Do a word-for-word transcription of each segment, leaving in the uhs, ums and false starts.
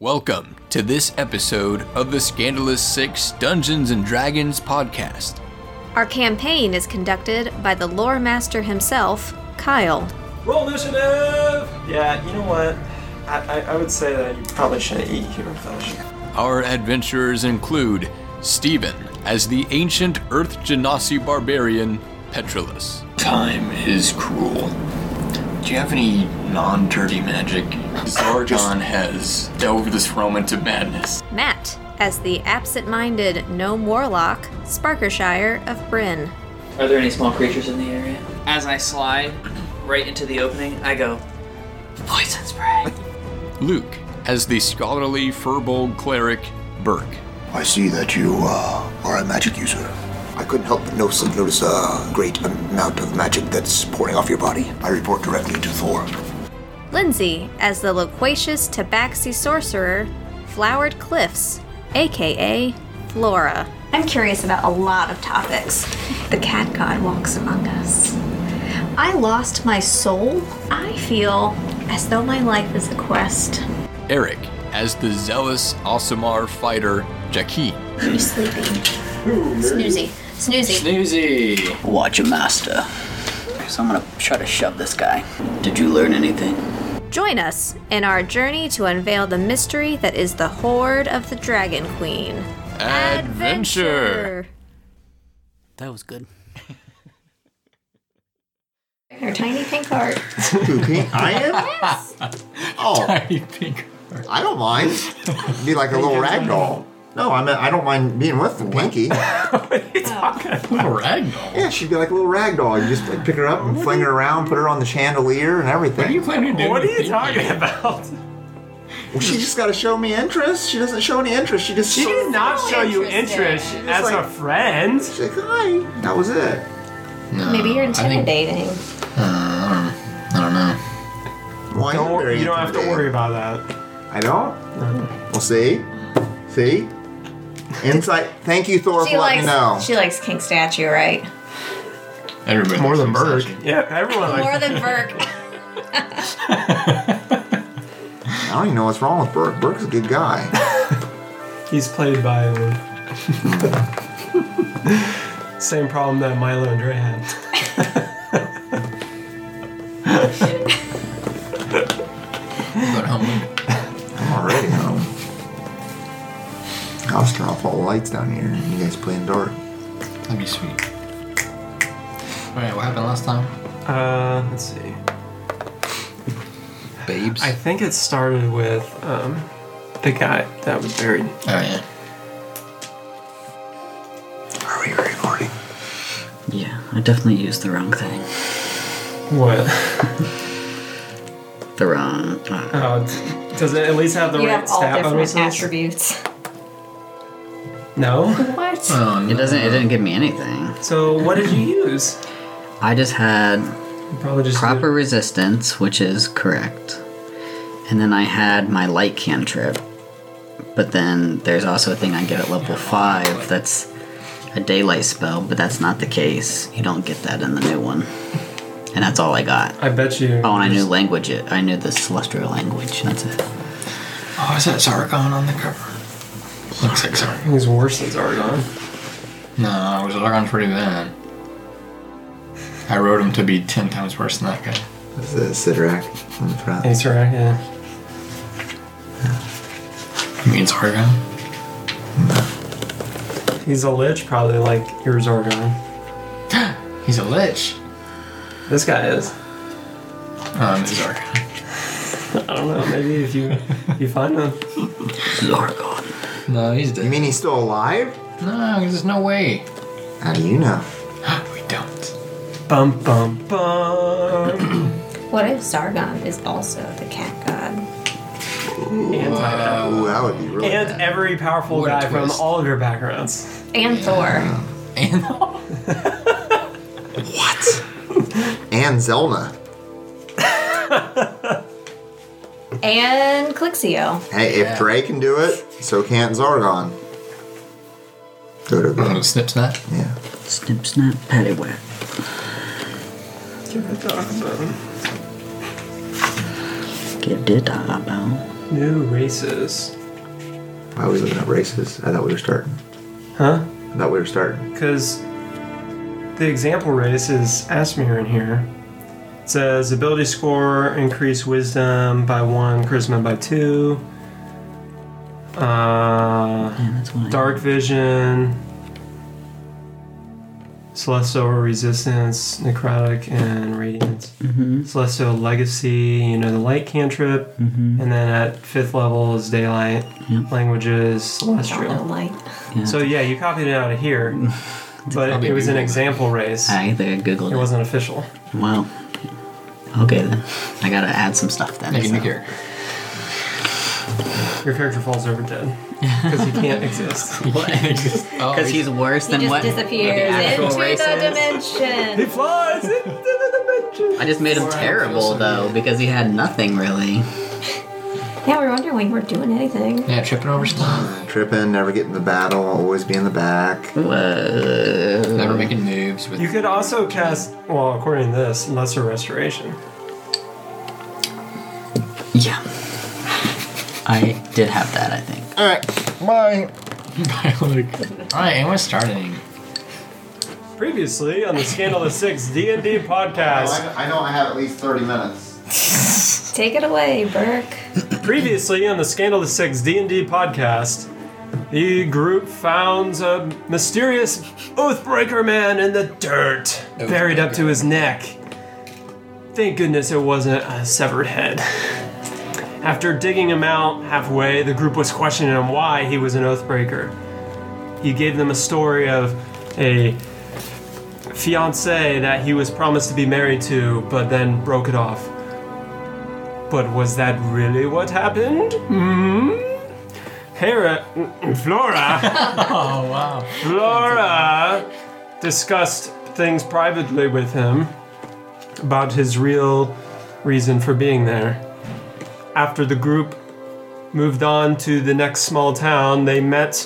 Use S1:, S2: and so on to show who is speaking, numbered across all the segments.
S1: Welcome to this episode of the Scandalous Six Dungeons and Dragons podcast.
S2: Our campaign is conducted by the lore master himself, Kyle.
S3: Roll initiative! Yeah, you know what? I, I, I would say that you probably shouldn't eat human flesh.
S1: Our adventurers include Stephen as the ancient Earth Genasi barbarian, Petrolus.
S4: Time is cruel. Do you have any non-dirty magic? Zargon has delved this realm into madness.
S2: Matt as the absent-minded gnome warlock, Sparkershire of Bryn.
S5: Are there any small creatures in the area? As I slide right into the opening, I go, poison spray.
S1: Luke as the scholarly furbolg cleric, Burke.
S6: I see that you uh, are a magic user. I couldn't help but notice, notice a great amount of magic that's pouring off your body. I report directly to Thor.
S2: Lindsay as the loquacious tabaxi sorcerer, Flowered Cliffs, aka Flora.
S7: I'm curious about a lot of topics. The cat god walks among us. I lost my soul. I feel as though my life is a quest.
S1: Eric as the zealous Aasimar fighter, Jackie.
S7: He's sleeping. Snoozy. Snoozy.
S5: Snoozy.
S8: Watch a master. So I'm gonna try to shove this guy. Did you learn anything?
S2: Join us in our journey to unveil the mystery that is the Hoard of the Dragon Queen.
S1: Adventure!
S8: That was good.
S7: Her tiny pink heart.
S9: Who, pink? I am?
S7: Yes.
S9: Oh,
S4: Tiny pink.
S9: I don't mind. Be like a little rag doll. No, I mean, I don't mind being with the Pinky.
S3: What are you talking about?
S4: Little ragdoll.
S9: Yeah, she'd be like a little rag doll. You just like, pick her up and fling her around, put her on the chandelier and everything.
S4: What are you planning to do?
S3: What are
S4: with
S3: you
S4: Pinky?
S3: talking about?
S9: Well, she just got to show me interest. She doesn't show any interest. She just
S3: She
S9: sort
S3: did
S9: of-
S3: not show you
S7: interested.
S3: interest
S9: It's
S3: as
S9: like-
S3: a friend.
S9: She's like, hi. That was it.
S4: No,
S7: Maybe you're
S4: I think-
S7: intimidating.
S4: Uh, I don't know.
S9: Why?
S3: Don't
S9: You're
S3: wor-
S9: very
S3: you don't have to
S9: intimidating.
S3: worry about that.
S9: I don't? Well, see? See? Insight. Thank you, Thor,
S7: She
S9: for letting
S7: likes,
S9: me know.
S7: she likes King Statue, right?
S4: Everybody
S3: More than
S4: likes
S3: Berg.
S4: statue.
S3: Yeah, everyone likes
S7: More than Burke.
S9: I don't even know what's wrong with Burke. Burke's a good guy.
S3: He's played by uh, same problem that Milo and Dre had.
S4: But home.
S9: I'm already home. I'll just turn off all the lights down here and you guys play in dark.
S4: That'd be sweet. Alright, what happened last time?
S3: Uh, let's see.
S4: Babes?
S3: I think it started with um, the guy that was buried.
S4: Oh, yeah.
S9: Are we recording?
S8: Yeah, I definitely used the wrong thing.
S3: What?
S8: The wrong. Uh,
S3: Uh, does it at least have the
S7: You
S3: right
S7: have all
S3: stat
S7: different
S3: bonuses?
S7: attributes.
S3: No.
S7: What?
S4: Oh, no.
S8: it doesn't. It didn't give me anything.
S3: So what did you use?
S8: I just had
S3: You probably just
S8: proper
S3: did-
S8: resistance, which is correct, and then I had my light cantrip. But then there's also a thing I get at level five that's a daylight spell, but that's not the case. You don't get that in the new one, and that's all I got.
S3: I bet you.
S8: Oh, and I knew language. I knew the celestial language. That's it.
S4: Oh, is that Zargon on the cover? Looks like Zargon.
S3: He was worse than Zargon.
S4: No, Zargon's pretty bad. I wrote him to be ten times worse than that guy.
S9: This is Sidrak on the front.
S3: Ace right, yeah.
S4: You mean Zargon?
S3: He's a lich, probably like your Zargon.
S4: He's a lich.
S3: This guy is.
S4: Um, it's Zargon.
S3: I don't know. Maybe if you you find him.
S8: Zargon.
S4: No, he's
S9: You
S4: dead.
S9: mean he's still alive?
S4: No, there's no way.
S9: How do you know?
S4: We don't.
S3: Bum bum bum.
S7: What if Sargon is also the cat god?
S3: Anti that.
S9: Ooh, that would be really
S3: And
S9: bad.
S3: every powerful
S4: What a
S3: guy from
S4: twist.
S3: all of your backgrounds.
S7: And Thor.
S4: And
S9: What? And Zelna.
S7: And Clixio.
S9: Hey, if
S4: Yeah.
S9: Dre can do it, so can't Zargon. Go to go.
S4: snip snap.
S9: Yeah.
S8: Snip, snap, paddywhack.
S3: Give it to Arbo.
S8: Give it a bow.
S3: New races.
S9: Why are we looking at races? I thought we were starting.
S3: Huh?
S9: I thought we were starting.
S3: Because the example race is Asmir in here. It says ability score, increase wisdom by one, charisma by two. Uh,
S8: Yeah, that's what I
S3: dark vision, celestial resistance, necrotic, and radiance.
S8: Mm-hmm.
S3: Celestial legacy, you know, the light cantrip.
S8: Mm-hmm.
S3: And then at fifth level is daylight.
S8: Yep.
S3: Languages,
S7: I don't know,
S3: celestial.
S7: light.
S8: Yeah.
S3: So yeah, you copied it out of here. But
S4: Probably
S3: it was an
S4: Googled it.
S3: example race.
S8: I think I googled
S3: It
S8: it.
S3: wasn't official.
S8: Well, okay then. I gotta add some stuff then.
S4: Make a new
S8: so.
S4: character.
S3: Your character falls over dead. Because he can't exist.
S4: Oh,
S8: Because he's worse
S7: He
S8: than
S7: just
S8: what
S7: disappears
S8: the actual
S7: into
S8: race
S7: the
S8: is.
S7: dimension.
S3: He flies into the dimension.
S8: I just made him terrible though because he had nothing really.
S7: Yeah, we were wondering when you weren't doing anything.
S4: Yeah, tripping over stuff.
S9: Tripping, never get in the battle, always be in the back.
S8: Whoa.
S4: Never making moves with.
S3: You could also cast, well, according to this, Lesser Restoration.
S8: Yeah. I did have that, I think.
S9: Alright, bye.
S4: Alright, and we're starting.
S3: Previously on the Scandalous Six D and D podcast.
S9: I know I have at least thirty minutes.
S7: Take it away, Burke.
S3: Previously on the Scandalous Six D and D podcast, the group found a mysterious Oathbreaker man in the dirt, buried up to his neck. Thank goodness it wasn't a severed head. After digging him out halfway, the group was questioning him why he was an Oathbreaker. He gave them a story of a fiancée that he was promised to be married to, but then broke it off. But was that really what happened? Hmm? Hera, Flora,
S4: Oh, wow.
S3: Flora discussed things privately with him about his real reason for being there. After the group moved on to the next small town, they met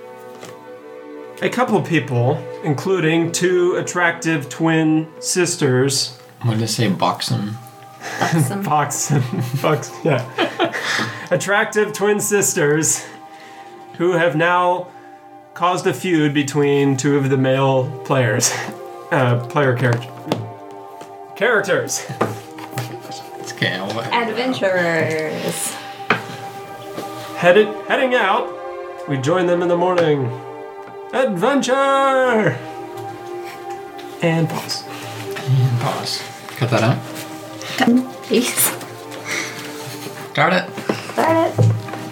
S3: a couple people, including two attractive twin sisters.
S4: What did it say? Boxum?
S7: Awesome.
S3: Fox, Fox, yeah. Attractive twin sisters who have now caused a feud between two of the male players. Uh, player character. Characters.
S4: It's okay. I'll-
S7: Adventurers.
S3: Headed, heading out, we join them in the morning. Adventure! And pause.
S4: Pause. Cut that out.
S7: Peace.
S4: Start it.
S7: Start it.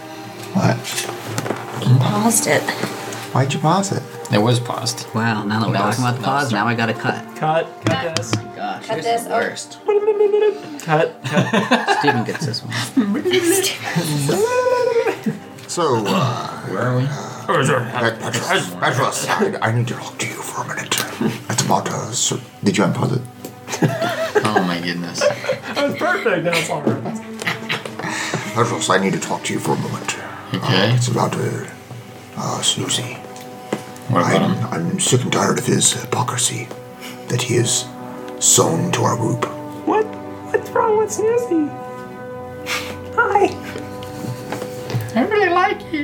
S9: What?
S7: You paused it.
S9: Why'd you pause it?
S4: It was paused.
S8: Wow, now that we're
S4: Now
S8: talking about the
S4: it's- now
S8: pause,
S4: it's
S8: now I gotta cut.
S3: Cut, cut this.
S8: Gosh,
S7: Cut
S8: this
S7: this
S8: is the
S7: out.
S8: worst.
S3: Cut, cut.
S8: Steven gets this one.
S9: So, uh,
S4: Where are we?
S9: Pet- Petrus, Petrus, I, I need to talk to you for a minute. It's about, uh, so, did you unpause it?
S4: Oh my goodness.
S3: That was perfect. Now it's all right.
S9: Petrus, I need to talk to you for a moment.
S4: Okay.
S9: Uh, it's about, uh, uh, Snoozy.
S4: What about
S9: I'm,
S4: him?
S9: I'm sick and tired of his hypocrisy that he is sewn to our group.
S3: What? What's wrong with Snoozy? Hi.
S4: I really like you.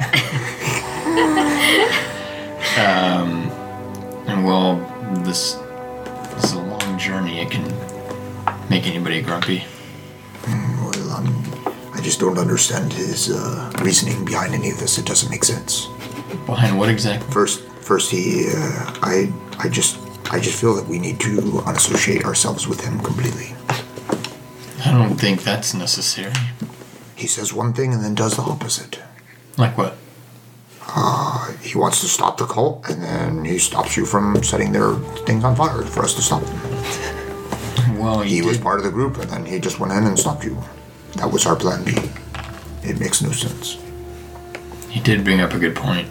S4: um, and well, this, this is a long journey. It can make anybody grumpy.
S9: Well, um, I just don't understand his uh, reasoning behind any of this. It doesn't make sense.
S4: Behind what exactly?
S9: First, first he, uh, I, I just, I just feel that we need to unassociate ourselves with him completely.
S4: I don't think that's necessary.
S9: He says one thing and then does the opposite.
S4: Like what?
S9: Uh, he wants to stop the cult, and then he stops you from setting their things on fire for us to stop them.
S4: Well, he,
S9: He was
S4: did-
S9: part of the group, and then he just went in and stopped you. That was our plan B. It makes no sense.
S4: He did bring up a good point.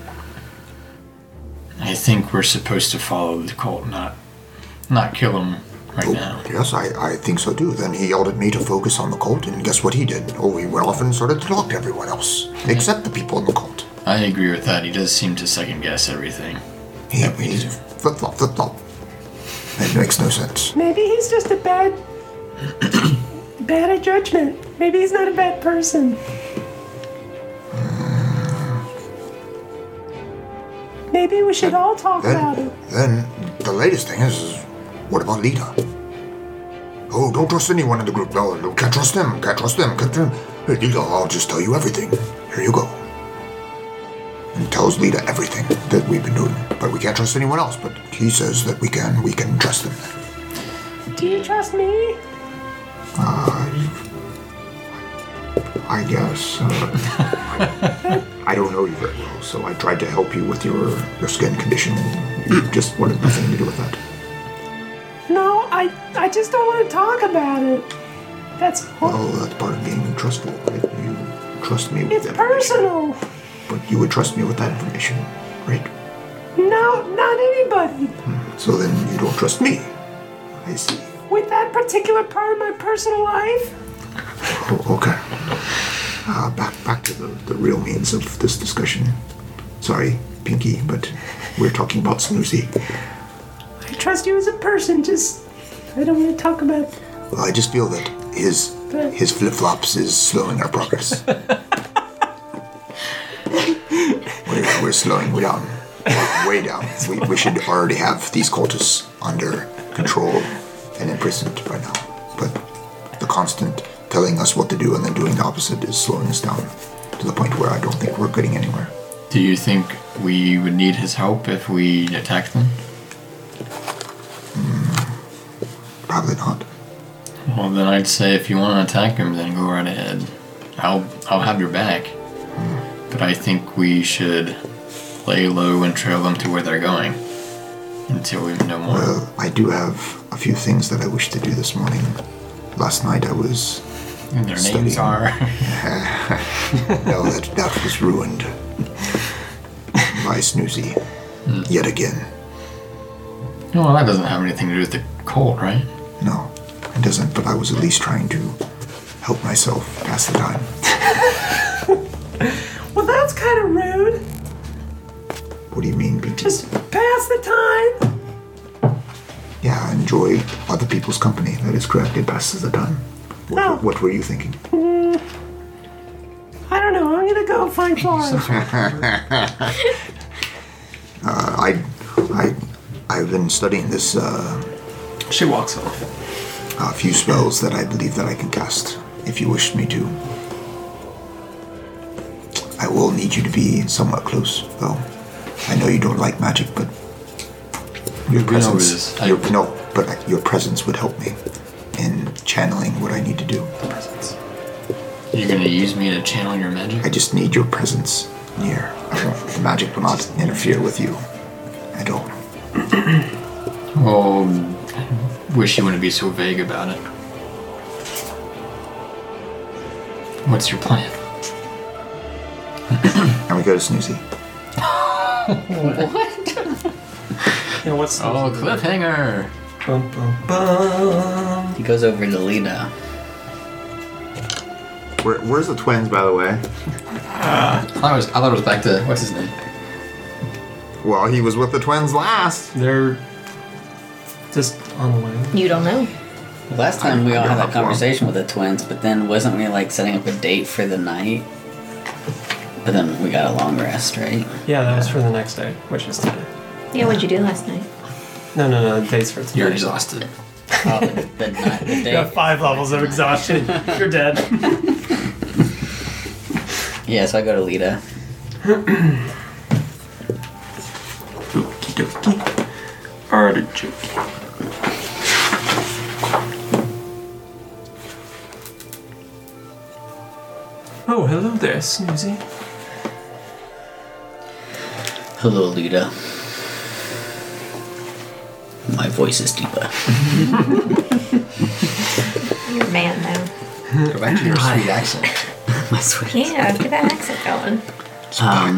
S4: I think we're supposed to follow the cult, not not kill him right now.
S9: Yes, I, I think so too. Then he yelled at me to focus on the cult, and guess what he did? Oh, he went off and started to talk to everyone else, except the people in the cult.
S4: I agree with that. He does seem to second guess everything.
S9: He,
S4: That we
S9: he's
S4: do.
S9: flip flop, flip flop. It makes no sense.
S3: Maybe he's just a bad, bad at judgment. Maybe he's not a bad person. Maybe we should all talk
S9: Then,
S3: about it.
S9: then the latest thing is, what about Lita? Oh, don't trust anyone in the group. No, no, can't trust them. Can't trust them. Can't trust them. Hey, Lita, I'll just tell you everything. Here you go. And tells Lita everything that we've been doing. But we can't trust anyone else. But he says that we can. We can trust him.
S3: Do you trust me?
S9: Uh, I guess. Uh, I don't know you very well, so I tried to help you with your, your skin condition. You just wanted nothing to do with that.
S3: No, I I just don't want to talk about it. That's
S9: Well, that's part of being trustful, right? You trust me with
S3: it's
S9: that
S3: personal.
S9: information. But you would trust me with that information, right?
S3: No, not anybody.
S9: So then you don't trust me. I see.
S3: With that particular part of my personal life?
S9: Oh, okay. Uh, back back to the, the real means of this discussion. Sorry, Pinky, but we're talking about Snoozy.
S3: I trust you as a person, just I don't want to talk about
S9: Well, I just feel that his his flip-flops is slowing our progress. we're, we're slowing way down. Way down. We, we should already have these cultists under control and imprisoned by now. But the constant telling us what to do and then doing the opposite is slowing us down to the point where I don't think we're getting anywhere.
S4: Do you think we would need his help if we attacked them?
S9: Probably not.
S4: Well, then I'd say if you want to attack him, then go right ahead. I'll I'll have your back. But I think we should lay low and trail them to where they're going until we know more.
S9: Well, I do have a few things that I wish to do this morning. Last night I was
S4: And their
S9: studying.
S4: names are.
S9: No, that, that was ruined by Snoozy. Yet again.
S4: Well, that doesn't have anything to do with the cult, right?
S9: No, it doesn't, but I was at least trying to help myself pass the time.
S3: Well, that's kind of rude.
S9: What do you mean, Pinky?
S3: Just pass the time.
S9: Yeah, enjoy other people's company. That is correct. It passes the time. What,
S3: Oh.
S9: what were you thinking?
S3: Mm, I don't know. I'm gonna go find Flora.
S9: Uh, I, I, I've been studying this. Uh,
S3: she walks off.
S9: A few spells that I believe that I can cast, if you wish me to. I will need you to be somewhat close, though. I know you don't like magic, but your
S4: We've been over
S9: presence.
S4: this.
S9: Your, no, but your presence would help me in channeling what I need to do.
S4: You're gonna use me to channel your magic?
S9: I just need your presence near. I don't, the magic will not interfere with you at all.
S4: Well, I wish you wouldn't be so vague about it. What's your plan?
S9: And we go to Snoozy.
S3: Yeah, what's
S4: Oh, cliffhanger!
S3: Bum, bum, bum.
S8: He goes over to Lita.
S10: Where, where's the twins, by the way?
S4: I thought it was, I thought it was back to, what's his name?
S10: Well, he was with the twins last.
S3: They're just on the way.
S7: You don't know.
S8: Last time we all
S9: I
S8: had
S9: don't
S8: that
S9: know.
S8: conversation with the twins, but then wasn't we like setting up a date for the night? But then we got a long rest, right?
S3: Yeah, that was for the next day, which is today.
S7: Yeah, what'd you do last night?
S3: No, no, no. Dates for today.
S4: You're exhausted.
S8: Oh, the, the, night, the
S3: You
S8: day.
S3: have five levels of exhaustion. You're dead.
S8: Yeah, so I go to Lita.
S3: Okie dokie. Artichoke. Oh, hello there, Snoozy.
S8: Hello, Lita. My voice is deeper.
S7: You're a man, though.
S4: Go back to your sweet accent.
S8: My sweet.
S7: Yeah, get that accent going.
S8: Um,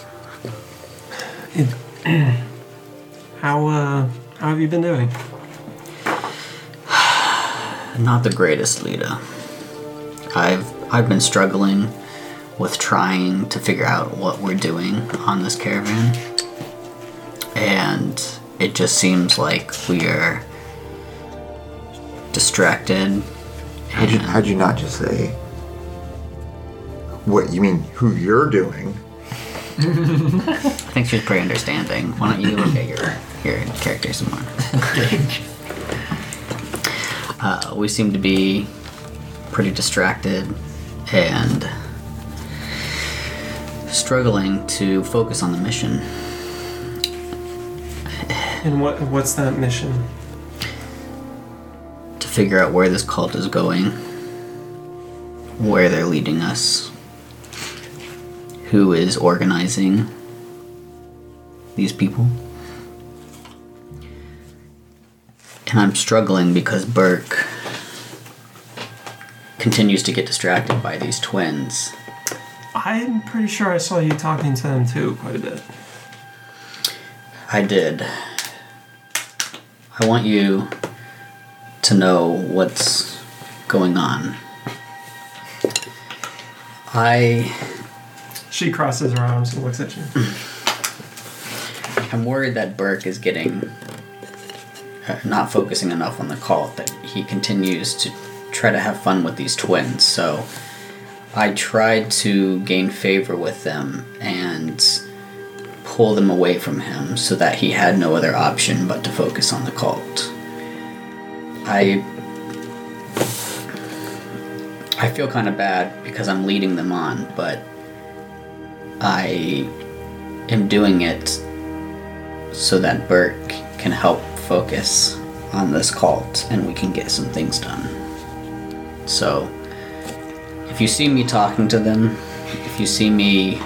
S3: How, uh, how have you been doing?
S8: not the greatest, Lita. I've I've been struggling with trying to figure out what we're doing on this caravan, and it just seems like we are distracted.
S9: How'd you, how'd you not just say what you mean? Who you're doing?
S8: think she's pretty understanding. Why don't you look at your your character some more? uh, we seem to be pretty distracted and struggling to focus on the mission.
S3: And what what's that mission?
S8: To figure out where this cult is going, where they're leading us, who is organizing these people. And I'm struggling because Burke continues to get distracted by these twins.
S3: I'm pretty sure I saw you talking to them too quite a bit.
S8: I did. I want you to know what's going on. I...
S3: She crosses her arms and looks at you.
S8: I'm worried that Burke is getting... Uh, not focusing enough on the cult, that he continues to try to have fun with these twins, so I tried to gain favor with them and pull them away from him so that he had no other option but to focus on the cult. I I feel kind of bad because I'm leading them on, but I am doing it so that Burke can help focus on this cult and we can get some things done. So, if you see me talking to them, if you see me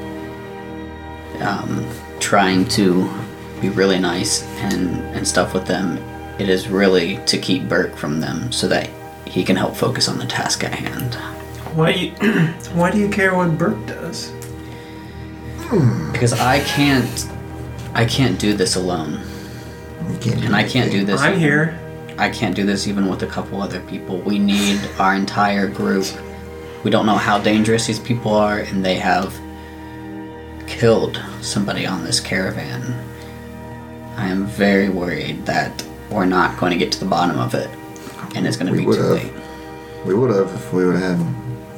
S8: um, trying to be really nice and, and stuff with them, it is really to keep Burke from them so that he can help focus on the task at hand.
S3: Why do you, why do you care what Burke does?
S8: Because I can't I can't do this alone. And I can't do this
S3: I'm
S8: even,
S3: here.
S8: I can't do this even with a couple other people. We need our entire group. We don't know how dangerous these people are, and they have killed somebody on this caravan. I am very worried that we're not going to get to the bottom of it, and it's going to
S10: We
S8: be
S10: would
S8: too
S10: have.
S8: late.
S10: We would have if we would have had.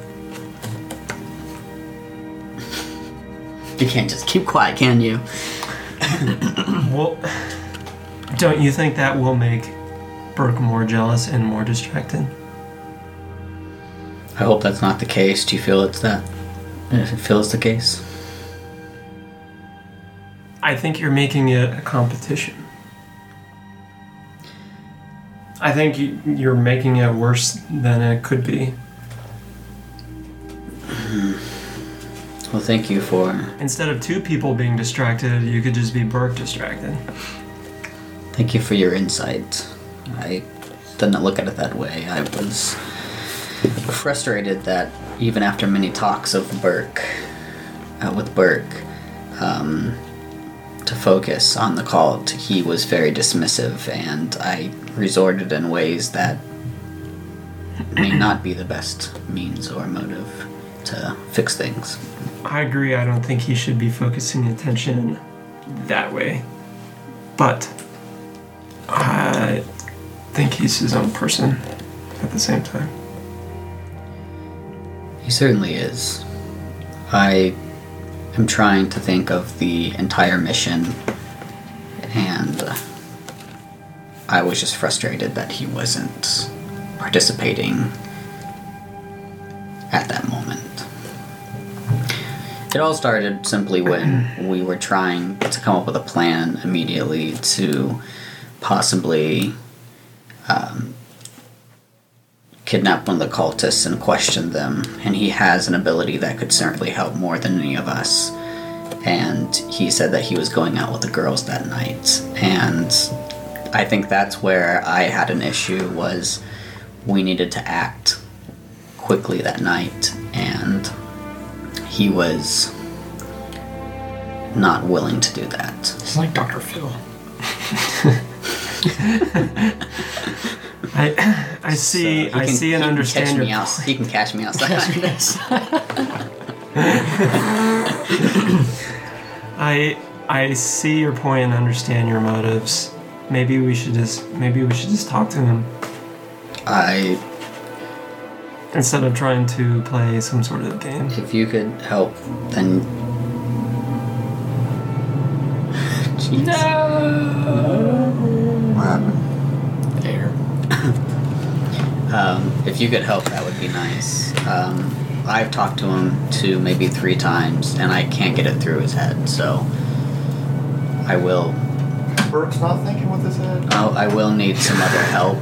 S8: You can't just keep quiet, can you?
S3: Well, don't you think that will make Burke more jealous and more distracted?
S8: I hope that's not the case. Do you feel it's that? If it feels the case?
S3: I think you're making it a competition. I think you- you're making it worse than it could be.
S8: Well, thank you for...
S3: Instead of two people being distracted, you could just be Burke distracted.
S8: Thank you for your insight. I didn't look at it that way. I was frustrated that even after many talks of Burke, uh, with Burke, um, to focus on the cult, he was very dismissive, and I resorted in ways that may not be the best means or motive to fix things.
S3: I agree, I don't think he should be focusing attention that way. But I think he's his own person at the same time.
S8: He certainly is. I am trying to think of the entire mission, and uh, I was just frustrated that he wasn't participating at that moment. It all started simply when we were trying to come up with a plan immediately to possibly um, kidnap one of the cultists and question them, and he has an ability that could certainly help more than any of us. And he said that he was going out with the girls that night, and I think that's where I had an issue, was we needed to act quickly that night, and he was not willing to do that.
S4: It's like Doctor Phil.
S3: I I see
S8: So he
S3: I
S8: can-
S3: see and
S8: he can
S3: understand
S8: catch
S3: your
S8: me out, He can catch me outside.
S3: I I see your point and understand your motives. Maybe we should just maybe we should just talk to him
S8: I,
S3: instead of trying to play some sort of game.
S8: if you could help, then
S9: What happened?
S4: Air.
S8: Um, if you could help, that would be nice. Um, I've talked to him two, maybe three times, and I can't get it through his head, so I will.
S10: Bert's not thinking with his head.
S8: Oh, I will need some other help.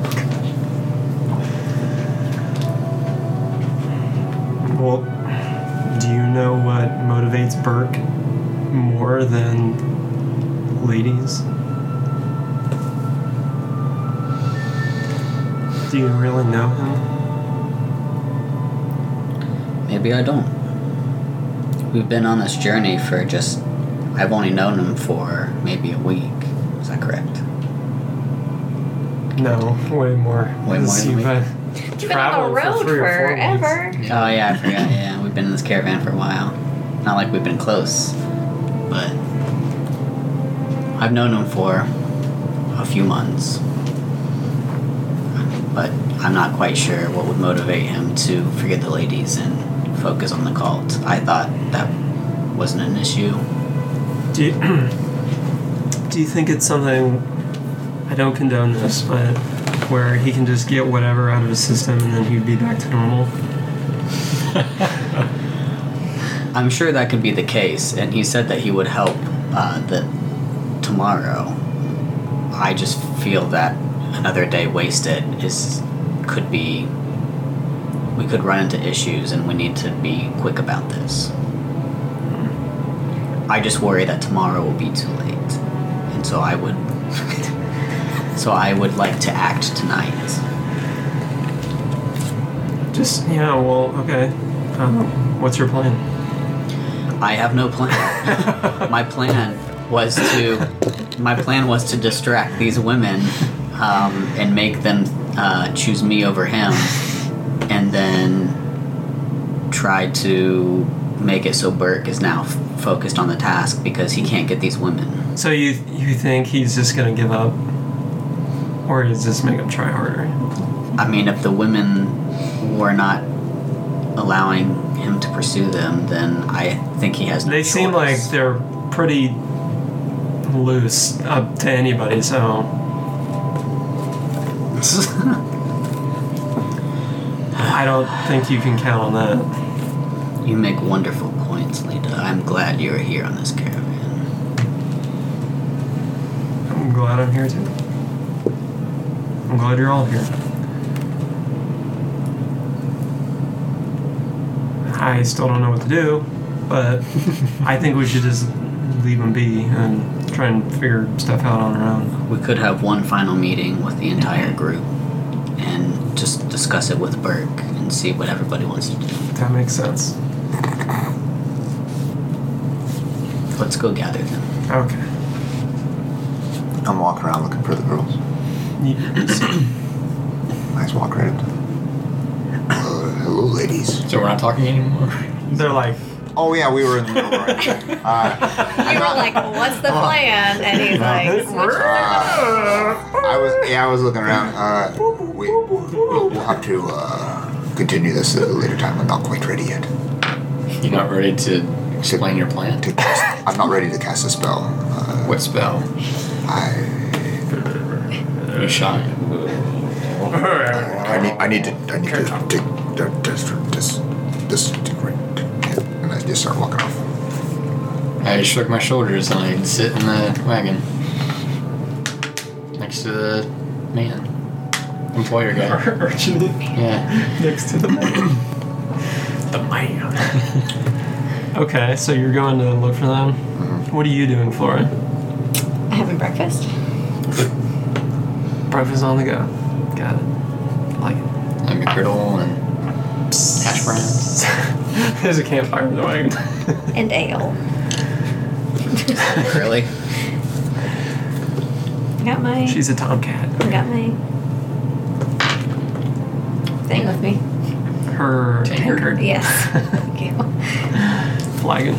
S3: Well, do you know what motivates Burke more than ladies? Do you really know him?
S8: Maybe I don't. We've been on this journey for just. I've only known him for maybe a week. Is that correct?
S3: No, way more.
S8: Way more than
S3: You've
S8: we-
S3: been
S7: You've been on
S3: traveling
S7: the road
S3: for three or four
S7: forever.
S3: weeks.
S8: Oh yeah, I forgot. Yeah, we've been in this caravan for a while. Not like we've been close, but I've known him for a few months. But I'm not quite sure what would motivate him to forget the ladies and focus on the cult. I thought that wasn't an issue.
S3: Do you, do you think it's something, I don't condone this, but where he can just get whatever out of his system and then he'd be back to normal?
S8: I'm sure that could be the case, and he said that he would help uh, the tomorrow. I just feel that another day wasted is could be. We could run into issues, and we need to be quick about this. I just worry that tomorrow will be too late, and so I would. so I would like to act tonight.
S3: Just, yeah, well, okay. Um, what's your plan?
S8: I have no plan. My plan was to. My plan was to distract these women, um, and make them uh, choose me over him, and then try to make it so Burke is now f- focused on the task because he can't get these women.
S3: So you you think he's just gonna give up? Or is this make him try harder?
S8: I mean, if the women were not allowing him to pursue them, then I think he has no
S3: They
S8: choice.
S3: seem like they're pretty loose up to anybody, so I don't think you can count on that.
S8: You make wonderful points, Lita. I'm glad you're here on this caravan.
S3: I'm glad I'm here too. I'm glad you're all here. I still don't know what to do, but I think we should just leave them be and try and figure stuff out on our own.
S8: We could have one final meeting with the entire group and just discuss it with Burke and see what everybody wants to do.
S3: That makes sense.
S8: Let's go gather them.
S3: Okay.
S9: I'm walking around looking for the girls. Nice walk right up to them. Uh, hello, ladies.
S4: So we're not talking anymore?
S3: They're like,
S9: oh yeah, we were in the middle right there. Uh,
S7: You were like, what's the plan? And he's like,
S9: I was yeah, I was looking around. Uh, we we'll, we'll have to uh, continue this at a later time. I'm not quite ready yet.
S4: You're not ready to explain your plan?
S9: To cast, I'm not ready to cast a spell. Uh,
S4: What spell?
S9: I
S4: You shy?
S9: I need I need to I need to take this this this and I just start walking off.
S4: I shrug my shoulders and I sit in the wagon next to the man, employer guy.
S3: Urchin
S4: Yeah.
S3: next to the man. The man. Okay, so you're going to look for them. What are you doing, Flora?
S7: having breakfast.
S3: Breakfast on the go. Got it. Like it.
S4: A McGriddle and hash browns.
S3: There's a campfire in the wagon.
S7: And ale.
S8: Really?
S7: Got my.
S3: She's a tomcat.
S7: Got my thing with me.
S3: Her tankard.
S7: Yes. Thank you.
S3: Flagon.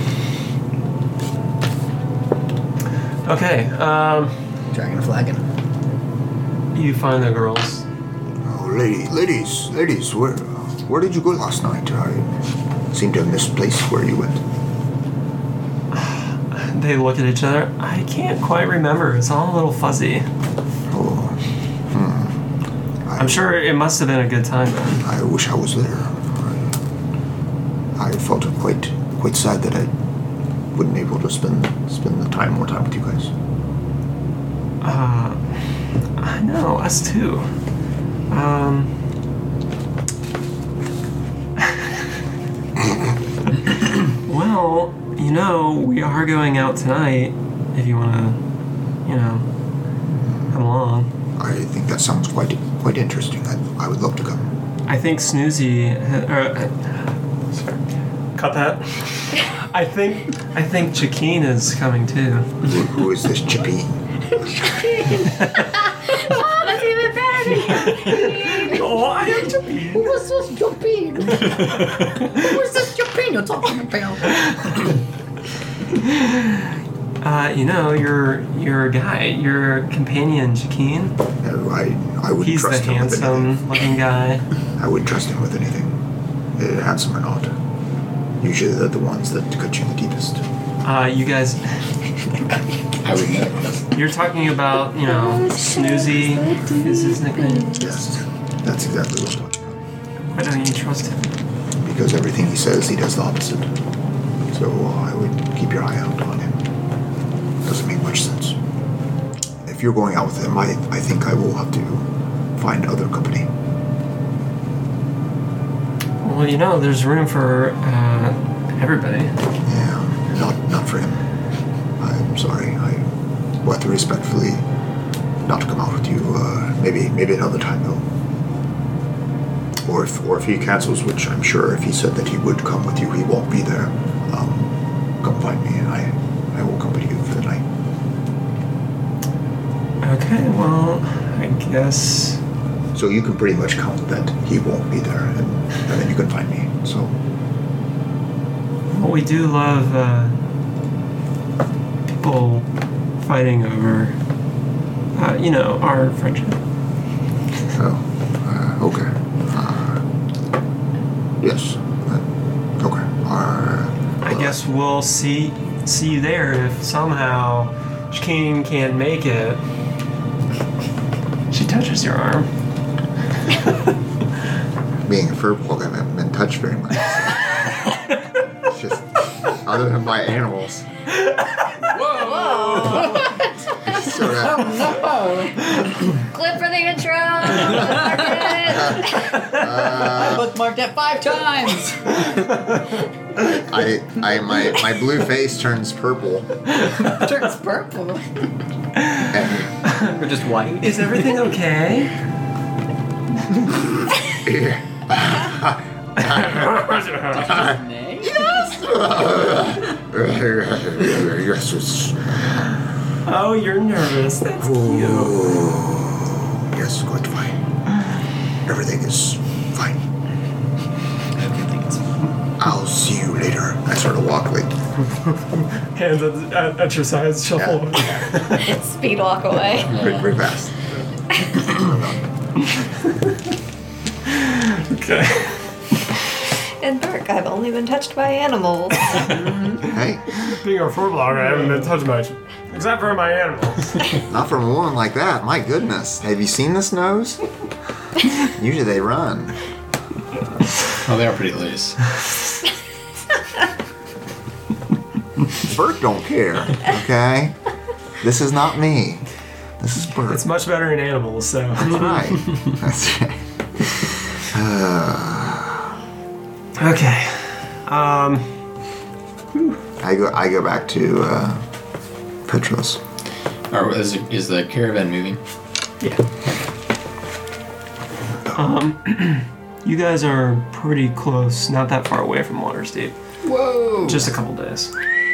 S3: Okay, um...
S8: Dragon flagon.
S3: You find the girls.
S9: Oh, lady, ladies, ladies, where where did you go last night? I seem to have misplaced where you went.
S3: they look at each other. I can't quite remember. It's all a little fuzzy.
S9: Oh. Hmm. I,
S3: I'm sure it must have been a good time then.
S9: I wish I was there. I, I felt quite quite sad that I wouldn't be able to spend spend the time more time with you guys.
S3: Uh, I know, us too. Um. Well, you know, we are going out tonight. If you want to, you know, come along.
S9: I think that sounds quite quite interesting. I, I would love to come.
S3: I think Snoozy. Uh, sorry, cut that. I think I think Chakeen is coming too.
S9: Who, who is this Chapeen?
S7: Oh, that's even better.
S3: Oh, I am Chapeen.
S8: Who was this Japine? Who was this Japine you're talking about?
S3: Uh, you know, you're you're a guy. Your companion, Chakeen.
S9: No, I I would
S3: He's
S9: trust
S3: the
S9: him with anything.
S3: handsome-looking guy.
S9: I would trust him with anything, uh, handsome or not. Usually they're the ones that cut you the deepest.
S3: Uh, you guys,
S4: I would know.
S3: you're talking about, you know, Snoozy is his nickname.
S9: Yes, that's exactly what I'm talking about.
S3: Why don't you trust him?
S9: Because everything he says, he does the opposite. So uh, I would keep your eye out on him. Doesn't make much sense. If you're going out with him, I, I think I will have to find other company.
S3: Well, you know, there's room for uh, everybody.
S9: Yeah, not not for him. I'm sorry. I will have to respectfully not come out with you. Uh, maybe maybe another time though. Or if or if he cancels, which I'm sure if he said that he would come with you, he won't be there. Um, come find me, and I I will accompany you for the night.
S3: Okay, well, I guess.
S9: So you can pretty much count that he won't be there, and, and then you can find me. So
S3: Well, we do love uh, people fighting over, uh, you know, our friendship.
S9: oh, uh, okay. Uh, yes. Uh, okay. Uh,
S3: I guess we'll see see you there if somehow Chakeen can't make it. She touches your arm.
S9: Being a furbolg, I haven't been touched very much. So. It's just other than by animals.
S7: Whoa!
S9: Sort of,
S7: Clip for the intro.
S8: I bookmarked it five times.
S10: I, I, my, my blue face turns purple.
S8: Turns purple.
S10: And
S8: Or just white.
S3: Is everything okay?
S8: Nay?
S9: yes, it's,
S3: Oh, you're nervous. That's cute.
S9: oh, yes, quite fine. Everything is fine.
S8: Everything's
S9: I'll see you later. I sort of walk like
S3: Hands at, at, at your sides, shuffle.
S7: Speed walk away.
S9: pretty, pretty fast.
S3: Okay.
S7: And Burke, I've only been touched by animals.
S9: Hey,
S3: Being a fur blogger, I haven't been touched much. Except for my animals.
S10: not from a woman like that. My goodness. Have you seen this nose? Usually they run.
S4: Oh, they are pretty loose.
S10: Bert don't care, okay? This is not me. This is Bert.
S3: It's much better in animals, so.
S10: That's right. That's right.
S3: Okay. Um,
S10: I go I go back to uh, Petros.
S4: Or is, it, is the caravan moving?
S3: yeah. Um, you guys are pretty close, not that far away from Waterdeep.
S4: Whoa!
S3: Just a couple days.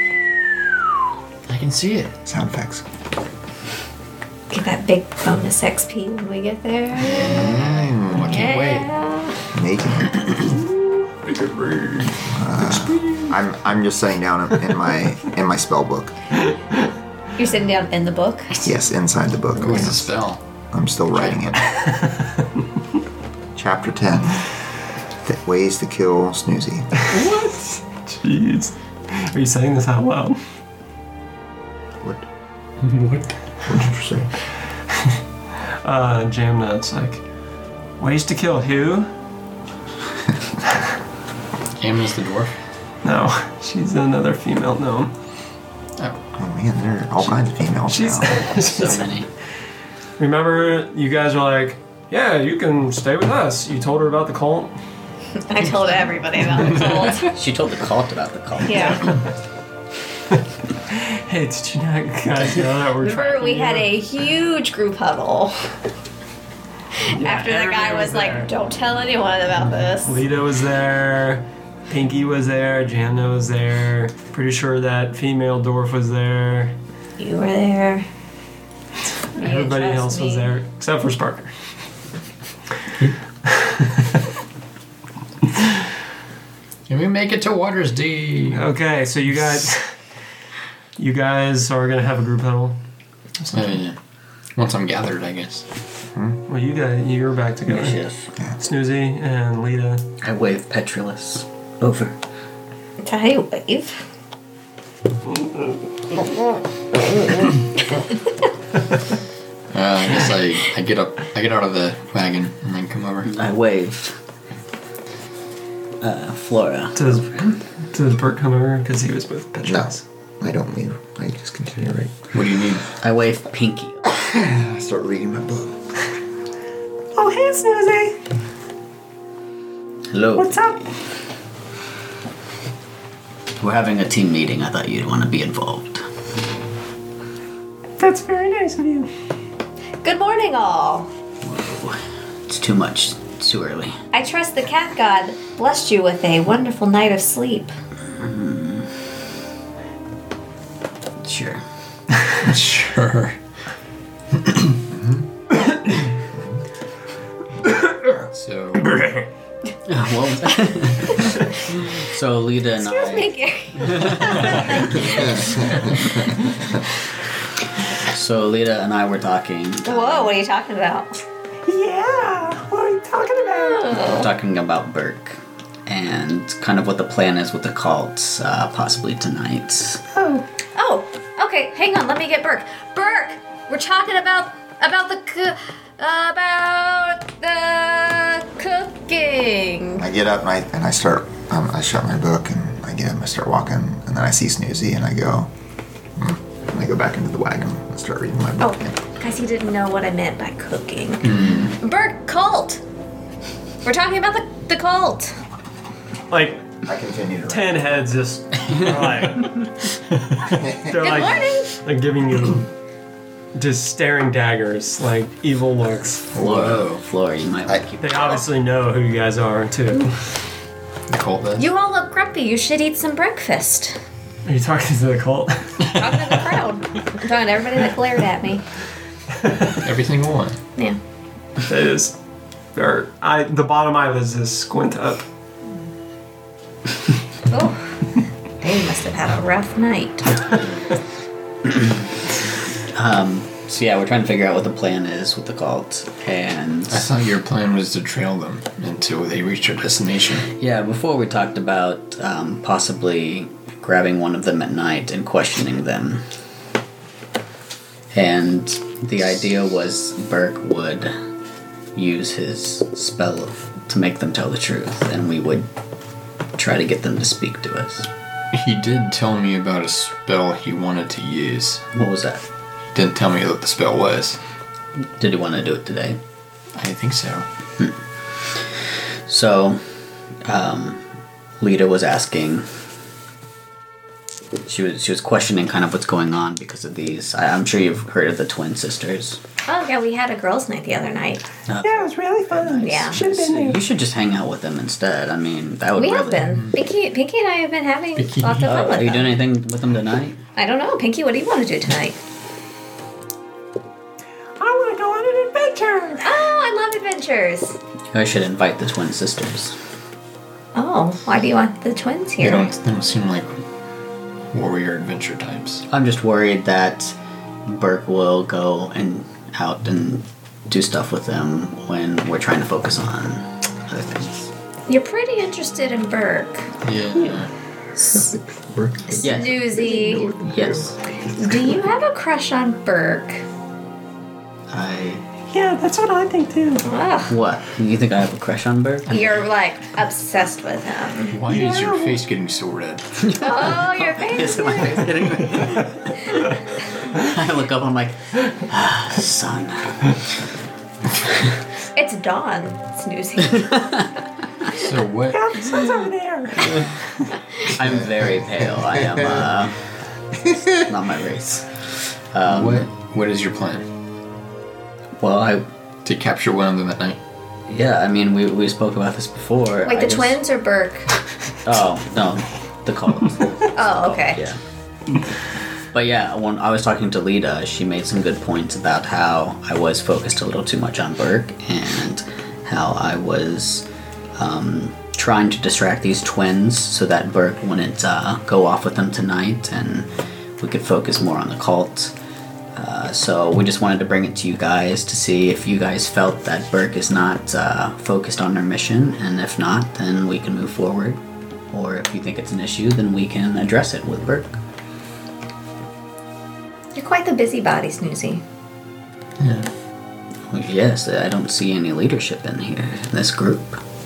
S4: I can see it.
S10: Sound effects.
S7: Get that big bonus X P when we get there.
S4: Mm, I can't wait.
S7: Yeah.
S10: Making it. Uh, I'm I'm just saying down in my in my spell book.
S7: You're sitting down in the book.
S10: Yes, inside the book.
S4: What's the
S10: Yes.
S4: spell?
S10: I'm still writing it. Chapter ten. Th- ways to kill Snoozy.
S3: What? Jeez. Are you saying this out loud?
S10: What?
S4: What?
S10: What did you say?
S3: Uh, Jamnut's like, ways to kill who?
S4: Jamnut's the dwarf?
S3: No, she's another female gnome.
S10: Oh man, there are all kinds of females
S3: She's,
S10: now.
S8: So many.
S3: Remember, you guys were like, yeah, you can stay with us. You told her about the cult?
S7: I told everybody about the cult.
S8: She told the cult about the cult.
S7: Yeah.
S3: Hey, did you not guys know that we're
S7: Remember,
S3: tracking
S7: we
S3: you?
S7: had a huge group huddle.
S3: Yeah,
S7: After the
S3: everybody
S7: guy was,
S3: was
S7: like,
S3: there.
S7: don't tell anyone about this.
S3: Lita was there, Pinky was there, Jamna was there. Pretty sure that female dwarf was there.
S7: You were there. You
S3: Everybody
S7: trust
S3: else was
S7: me.
S3: there, except for Sparker.
S4: Can we make it to Waters D?
S3: Okay, so you guys, you guys are gonna have a group huddle.
S4: Uh, yeah. Once I'm gathered, I guess.
S3: Well, you got you're back together.
S8: Yes, yes.
S3: Snoozy and Lita.
S8: I wave Petrolus over.
S7: I wave.
S4: Uh, I guess I, I get up, I get out of the wagon and then come over.
S8: I waved. Uh, Flora.
S3: Does does Bert come over because he was with Petrus?
S10: No, I don't leave. I just continue right.
S4: What do you need?
S8: I wave Pinky.
S10: I start reading my book.
S3: Oh, hey, Snoozy.
S8: Hello.
S3: What's up?
S8: We're having a team meeting. I thought you'd want to be involved.
S3: That's very nice of you.
S7: Good morning, all.
S8: Whoa. It's too much. It's too early.
S7: I trust the cat god blessed you with a wonderful night of sleep.
S8: Mm. Sure.
S4: Sure. So,
S8: What was that? So Lita and
S7: Excuse
S8: I.
S7: me, Gary.
S8: So Lita and I were talking.
S7: Whoa, what are you talking about?
S3: Yeah, what are you talking about?
S8: We're talking about Burke and kind of what the plan is with the cults, uh, possibly tonight.
S3: Oh,
S7: Oh, okay. Hang on. Let me get Burke. Burke, we're talking about about the co- about the cooking.
S10: I get up and I, and I start, um, I shut my book and I get up and I start walking and then I see Snoozy and I go, hmm. And I go back into the wagon and start reading my book.
S7: Oh, guys, he didn't know what I meant by cooking. Burke, cult. We're talking about the the cult.
S3: like
S10: I continue to
S3: ten heads just are like they're
S7: Good
S3: like,
S7: morning.
S3: like giving you just staring daggers, like evil looks.
S8: Flora, Flora, you might want to keep.
S3: They obviously know who you guys are too.
S4: the cult does.
S7: You all look grumpy. You should eat some breakfast.
S3: Are you talking to the cult?
S7: Talking to the crowd. I'm talking to everybody that glared at me.
S4: Every single one.
S7: Yeah.
S3: It is. Or I the bottom eyelids is squint up.
S7: Oh, they must have had a rough night.
S8: Um, so yeah, we're trying to figure out what the plan is with the cult, and
S4: I thought your plan was to trail them until they reach their destination.
S8: yeah, before we talked about um, possibly grabbing one of them at night and questioning them, and the idea was Burke would use his spell to make them tell the truth, and we would try to get them to speak to us.
S4: He did tell me about a spell he wanted to use.
S8: What was that?
S4: Didn't tell me what the spell was.
S8: Did he want to do it today?
S4: I think so.
S8: So, um, Lita was asking. She was she was questioning kind of what's going on because of these. I, I'm sure you've heard of the twin sisters.
S7: Oh, yeah, we had a girls' night the other night.
S8: Uh,
S3: Yeah, it was really fun.
S7: Yeah.
S3: Should have been there.
S8: You should just hang out with them instead. I mean, that would
S7: We
S8: really.
S7: have been. Pinky, Pinky and I have been having
S4: Pinky.
S7: lots of
S8: Oh,
S7: fun with
S8: are you
S7: them.
S8: doing anything with them tonight?
S7: I don't know. Pinky, what do you want to do tonight?
S3: I want to go on an adventure.
S7: Oh, I love adventures.
S8: I should invite the twin sisters.
S7: Oh, why do you want the twins
S4: They
S7: here?
S4: don't, they don't seem like warrior adventure types.
S8: I'm just worried that Burke will go and out and do stuff with them when we're trying to focus on other things.
S7: You're pretty interested in Burke.
S4: Yeah.
S8: Yes.
S2: Snoozy,
S8: Yes.
S2: do you have a crush on Burke?
S8: I.
S3: Yeah, that's what I think too.
S2: Ugh,
S8: What? You think I have a crush on Burke?
S2: you're like obsessed with him.
S4: Why is your face getting so red?
S2: Oh, your face.
S8: Is my face getting I look up, I'm like, ah, son.
S2: It's Dawn, Snoozy.
S4: So what?
S3: The sun's over there.
S8: I'm very pale. I am, uh, not my race. Um,
S4: What? What is your plan?
S8: Well, I,
S4: To capture one of them at night?
S8: yeah, I mean, we, we spoke about this before.
S2: Wait,
S8: I
S2: the
S8: just-
S2: twins or Burke?
S8: Oh, no, the cult.
S2: Oh, okay.
S8: Yeah. But yeah, when I was talking to Lita, she made some good points about how I was focused a little too much on Burke and how I was um, trying to distract these twins so that Burke wouldn't uh, go off with them tonight and we could focus more on the cult. Uh, so we just wanted to bring it to you guys to see if you guys felt that Burke is not uh, focused on their mission, and if not, then we can move forward. Or if you think it's an issue, then we can address it with Burke.
S2: You're quite the busybody, Snoozy.
S8: Well, yes, I don't see any leadership in here, in this group.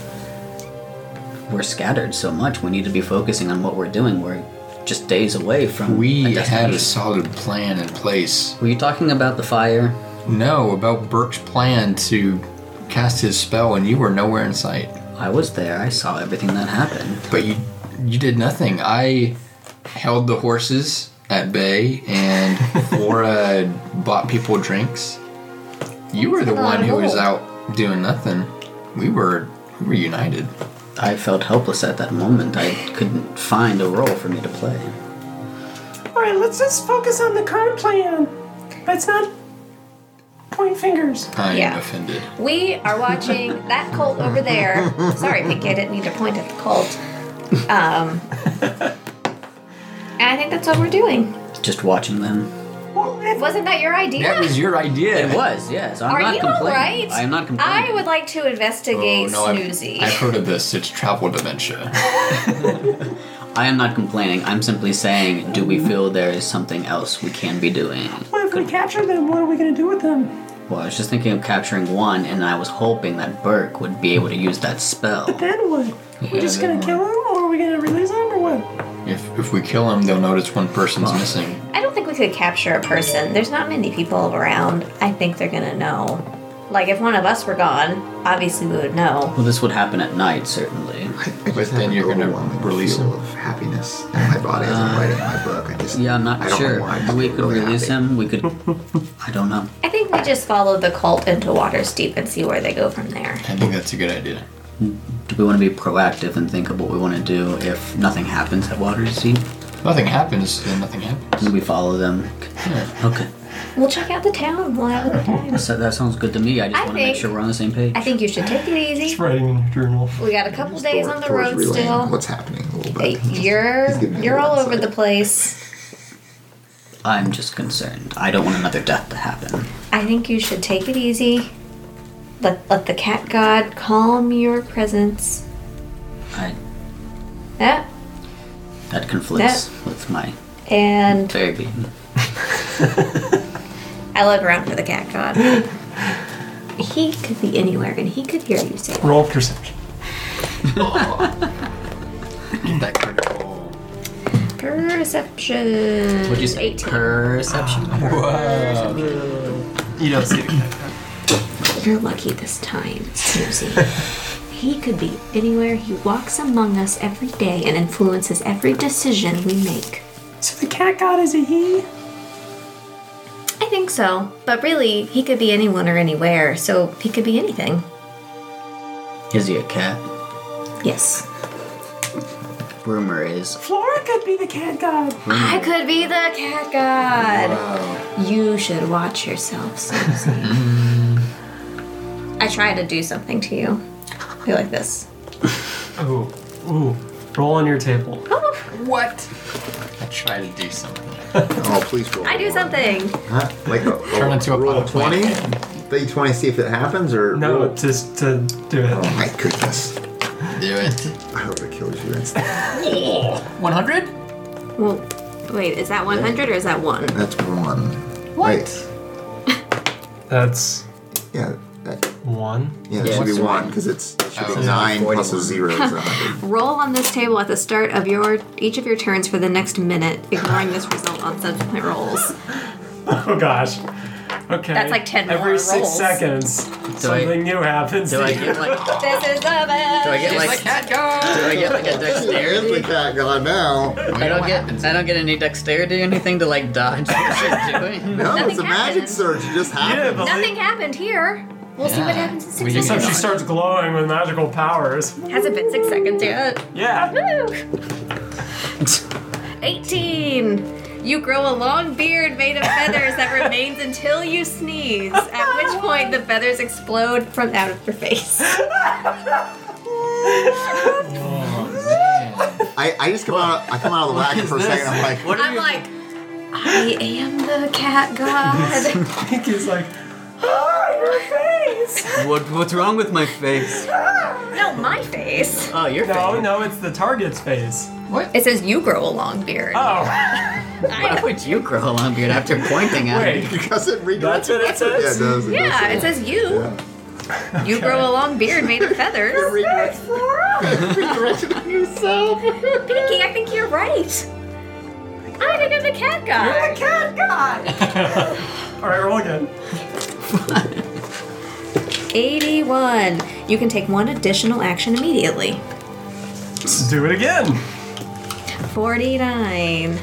S8: We're scattered so much, we need to be focusing on what we're doing. We're just days away from
S4: We
S8: a
S4: had a
S8: destination.
S4: solid plan in place.
S8: Were you talking about the fire?
S4: No, about Burke's plan to cast his spell, and you were nowhere in sight.
S8: I was there, I saw everything that happened.
S4: But you, you did nothing. I held the horses at bay, and Flora bought people drinks. You were the
S2: That's a lot
S4: one
S2: of
S4: who was
S2: gold.
S4: out doing nothing. We were, we were united.
S8: I felt helpless at that moment. I couldn't find a role for me to play.
S3: Alright, let's just focus on the current plan. Let's not point fingers.
S4: I
S2: Yeah.
S4: am offended.
S2: We are watching that cult over there. Sorry, Pinky, I didn't need to point at the cult. Um, and I think that's what we're doing.
S8: Just watching them.
S3: Well, if,
S2: Wasn't that your idea?
S4: That was your idea.
S8: It was, yes. I'm
S2: Are
S8: not
S2: you
S8: complaining.
S2: alright?
S8: I am not complaining.
S2: I would like to investigate
S4: Oh, no, I've,
S2: Snoozy.
S4: I've heard of this. It's travel dementia.
S8: I am not complaining. I'm simply saying, do we feel there is something else we can be doing?
S3: what if we capture them? What are we going to do with them?
S8: Well, I was just thinking of capturing one, and I was hoping that Burke would be able to use that spell.
S3: Then what? We're just going to kill them, or are we going to release them, or what?
S4: If if we kill him, they'll notice one person's missing.
S2: I don't think we could capture a person. There's not many people around. I think they're gonna know. Like, if one of us were gone, obviously we would know.
S8: Well, this would happen at night, certainly.
S10: I, I
S4: But
S10: just
S4: then
S10: have
S4: you're
S10: an
S4: gonna
S10: overwhelming
S4: release
S10: feel
S4: him?
S10: of happiness in my body as I'm writing my book. I just
S8: Yeah, I'm not
S10: I don't
S8: sure.
S10: know why. I just
S8: We
S10: get
S8: could
S10: really
S8: release
S10: happy.
S8: him. We could. I don't know.
S2: I think we just follow the cult into Waterdeep and see where they go from there.
S4: I think that's a good idea.
S8: Do we want to be proactive and think of what we want to do if nothing happens at Waterdeep?
S4: Nothing happens, then nothing happens.
S8: Do we follow them? Okay.
S2: We'll check out the town. We'll have a good time.
S8: So that sounds good to me. I just
S2: I
S8: want to make
S2: think-
S8: sure we're on the same page.
S2: I think you should take it easy.
S3: Just writing in your journal.
S2: We got a couple days on the
S10: Towards
S2: road
S10: relaying
S2: still.
S10: What's happening a little
S2: Hey,
S10: bit. Just-
S2: you're
S10: he's giving me
S2: you're
S10: a
S2: all
S10: little
S2: over the
S10: insight.
S2: place.
S8: I'm just concerned. I don't want another death to happen.
S2: I think you should take it easy. Let let the cat god calm your presence.
S8: I
S2: Yeah.
S8: that conflicts with my
S2: And
S8: very being.
S2: I look around for the cat god. He could be anywhere and he could hear you say,
S3: Roll perception.
S4: That critical.
S2: perception.
S8: What'd you say?
S2: eighteen.
S8: Perception.
S4: Wow.
S3: You don't see the cat god.
S2: You're lucky this time, Snoozy. He could be anywhere. He walks among us every day and influences every decision we make.
S3: So the cat god is a he?
S2: I think so. But really, he could be anyone or anywhere, so he could be anything.
S8: Is he a cat?
S2: Yes.
S8: Rumor is.
S3: Flora could be the cat god.
S2: I could be the cat god. You should watch yourself, Susie. I try to do something to you. Go like this.
S3: Ooh, ooh. Roll on your table.
S4: What? I try to do something.
S10: Oh, please roll.
S2: I do something.
S10: Huh? Like a,
S4: Turn into a
S10: roll
S4: pot
S10: twenty.
S4: plant.
S10: D twenty. See if it happens or
S3: No,
S10: roll-
S3: just to do it.
S10: Oh my goodness.
S4: do it.
S10: I hope it kills you instantly.
S4: Oh, one hundred?
S7: Well, wait, is that one hundred or is that one?
S10: That's one.
S4: What?
S10: Wait.
S3: That's
S10: Yeah. That,
S3: one.
S10: yeah, it
S4: Yeah,
S10: should be
S4: what's the
S10: one
S4: one?
S10: because it's it should
S4: Oh,
S10: be
S4: yeah,
S10: nine plus a
S8: forty-one.
S10: zero is a hundred.
S7: Roll on this table at the start of your each of your turns for the next minute, ignoring this result on subsequent rolls.
S3: Oh gosh. Okay.
S7: That's like ten
S3: Every
S7: more
S3: six
S7: rolls.
S3: seconds,
S8: I-
S3: something new happens.
S8: Do I get like?
S7: This is the best.
S8: Do I get
S4: Just
S8: like?
S4: like cat go.
S8: Do I get like a
S10: There's the
S8: dexterity?
S10: cat god now.
S8: I don't get. I don't get any dexterity or anything to like dodge what she's doing.
S10: No,
S7: Nothing
S10: it's a magic
S7: happened.
S10: surge. It just
S3: Yeah,
S10: happened.
S3: but
S7: Nothing happened here. We'll see what
S4: Yeah.
S7: happens in
S4: We
S7: six
S4: just-
S3: so
S7: seconds.
S3: she starts glowing with magical powers.
S7: Hasn't been six seconds yet.
S3: Yeah.
S7: Woo! eighteen. You grow a long beard made of feathers that remains until you sneeze, at which point the feathers explode from out of your face.
S10: I, I just come out. I come out of the wagon for a second. I'm like,
S8: What are
S7: I'm
S8: you?
S7: like, I am the cat god.
S3: Pinky's like, ah, your face.
S8: What, what's wrong with my face?
S7: No, my face.
S8: Oh, your
S3: No,
S8: face.
S3: no, it's the target's face.
S7: It says you grow a long beard.
S3: Oh.
S8: Why would you grow a long beard after pointing at
S3: Wait.
S8: me?
S10: because it redirects.
S3: That's what it
S10: Yeah, it
S3: says?
S10: does. It
S7: Yeah,
S10: does
S7: it
S10: say
S7: says you.
S10: Yeah.
S7: You grow a long beard made of feathers.
S10: Redirected on yourself.
S7: Pinky, I think you're right. I think I'm the cat god. You're the cat god.
S3: All right, roll again.
S7: eighty-one. You can take one additional action immediately.
S3: Let's do it again.
S7: forty-nine.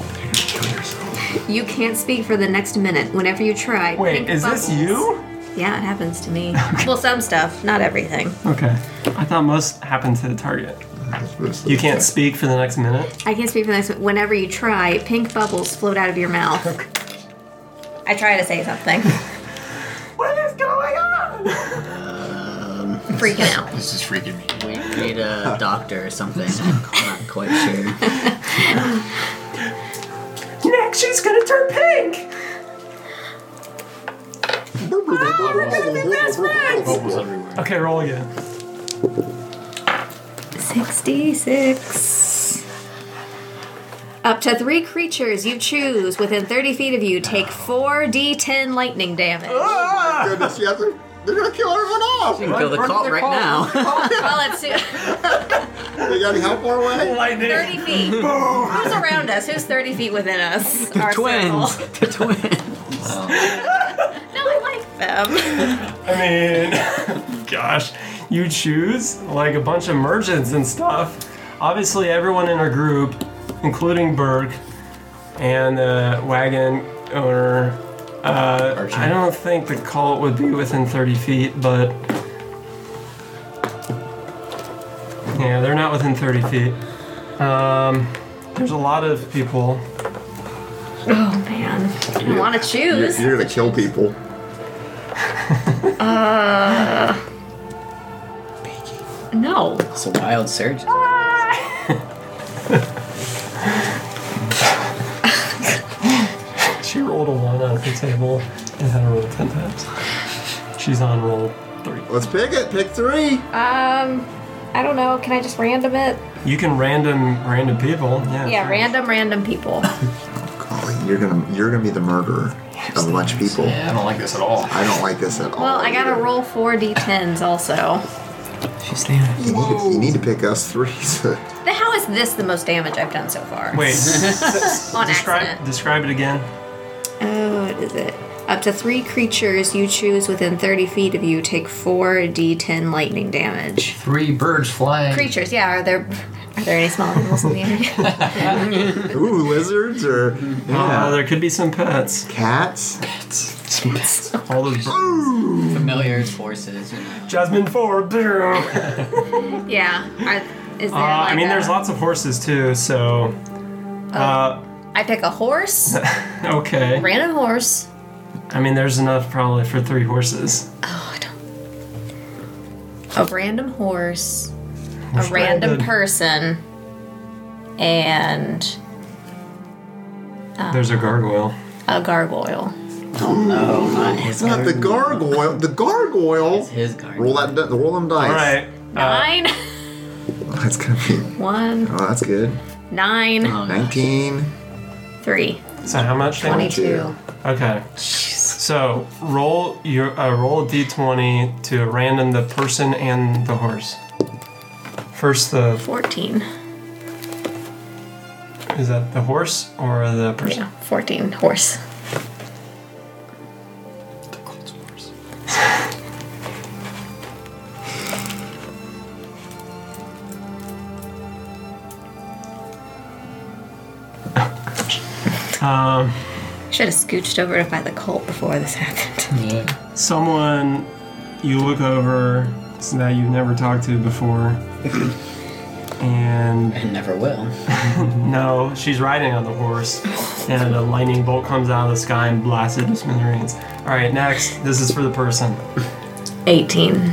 S7: You can't speak for the next minute. Whenever you try,
S3: Wait,
S7: pink
S3: is
S7: bubbles.
S3: this you?
S7: Yeah, it happens to me. Well, some stuff, not everything.
S3: Okay. I thought most happened to the target. You can't speak for the next minute?
S7: I can't speak for the next minute. Whenever you try, pink bubbles float out of your mouth. I try to say something.
S3: What is going on?
S7: I'm freaking out.
S4: This is freaking me.
S8: We need a doctor or something. I'm not quite sure.
S3: Next, she's gonna turn pink.
S4: Bubbles everywhere.
S3: Okay, roll again.
S7: sixty-six. Up to three creatures you choose within thirty feet of you take four d ten lightning damage.
S10: Oh my goodness! You have to, they're gonna kill everyone off.
S8: You can kill the
S3: Run for
S8: cult
S3: the
S8: right
S3: cult.
S8: now.
S7: Well, it's
S10: They got how far away?
S3: Lightning.
S7: thirty feet. Who's around us? Who's thirty feet within us? Our
S8: Twins.
S7: circle.
S8: The twins.
S7: No, I like them.
S3: I mean, gosh, you choose like a bunch of merchants and stuff. Obviously, everyone in our group, including Burke and the wagon owner, uh,
S4: Archie.
S3: I don't think the cult would be within thirty feet, but yeah, they're not within thirty feet. Um, there's a lot of people.
S7: Oh man, I want to
S10: You're,
S7: choose.
S10: you're gonna kill people.
S7: Uh, no.
S8: It's a wild surge.
S3: She rolled a one on her table and had to roll ten times. She's on roll three.
S10: Let's pick it. Pick three.
S7: Um, I don't know. Can I just random it?
S3: You can random random people. Yeah.
S7: Yeah,
S3: sure.
S7: random, random people.
S10: Golly, you're gonna you're gonna be the murderer of a bunch of people.
S4: Yeah, I don't like this at all.
S10: I don't like this at all.
S7: Well, I gotta roll four d tens also.
S8: She's standing.
S10: You need, to, you need to pick us three. So.
S7: Then how is this the most damage I've done so far?
S3: Wait.
S7: On
S3: describe
S7: accident.
S3: describe it again.
S7: Oh, what is it? Up to three creatures you choose within thirty feet of you take four d ten lightning damage.
S4: Three birds flying.
S7: Creatures, yeah. Are there are there any small animals in the area?
S10: Ooh, lizards or
S3: Uh,
S10: yeah.
S3: there could be some pets.
S10: Cats.
S3: All those birds.
S8: Familiar forces, you know.
S3: Jasmine four. boom.
S7: Yeah. Are, is there
S3: Uh,
S7: like
S3: I mean,
S7: a-
S3: there's lots of horses too. So. Uh,
S7: I pick a horse,
S3: okay.
S7: random horse.
S3: I mean, there's enough probably for three horses.
S7: Oh, I don't. A random horse, a
S3: Which
S7: random
S3: random?
S7: person, and
S3: There's a gargoyle.
S7: a gargoyle.
S8: Oh no, not his
S10: Not the gargoyle. The gargoyle.
S8: His gargoyle.
S10: Roll that. di- Roll them dice.
S3: All right. Uh,
S7: Nine.
S10: That's gonna be.
S7: One,
S10: Oh, that's good.
S7: nine,
S10: nineteen.
S7: three.
S3: So how much damage?
S7: twenty-two.
S3: Okay. So roll your uh, roll a d twenty to random the person and the horse. First the
S7: fourteen.
S3: Is that the horse or the person?
S7: Yeah, fourteen. Horse.
S3: Um,
S7: Should have scooched over by the cult before this happened.
S4: Yeah.
S3: someone you look over that you've never talked to before, and
S8: And never will.
S3: no, she's riding on the horse, and a lightning bolt comes out of the sky and blasts it to smithereens. All right, next. This is for the person.
S7: eighteen.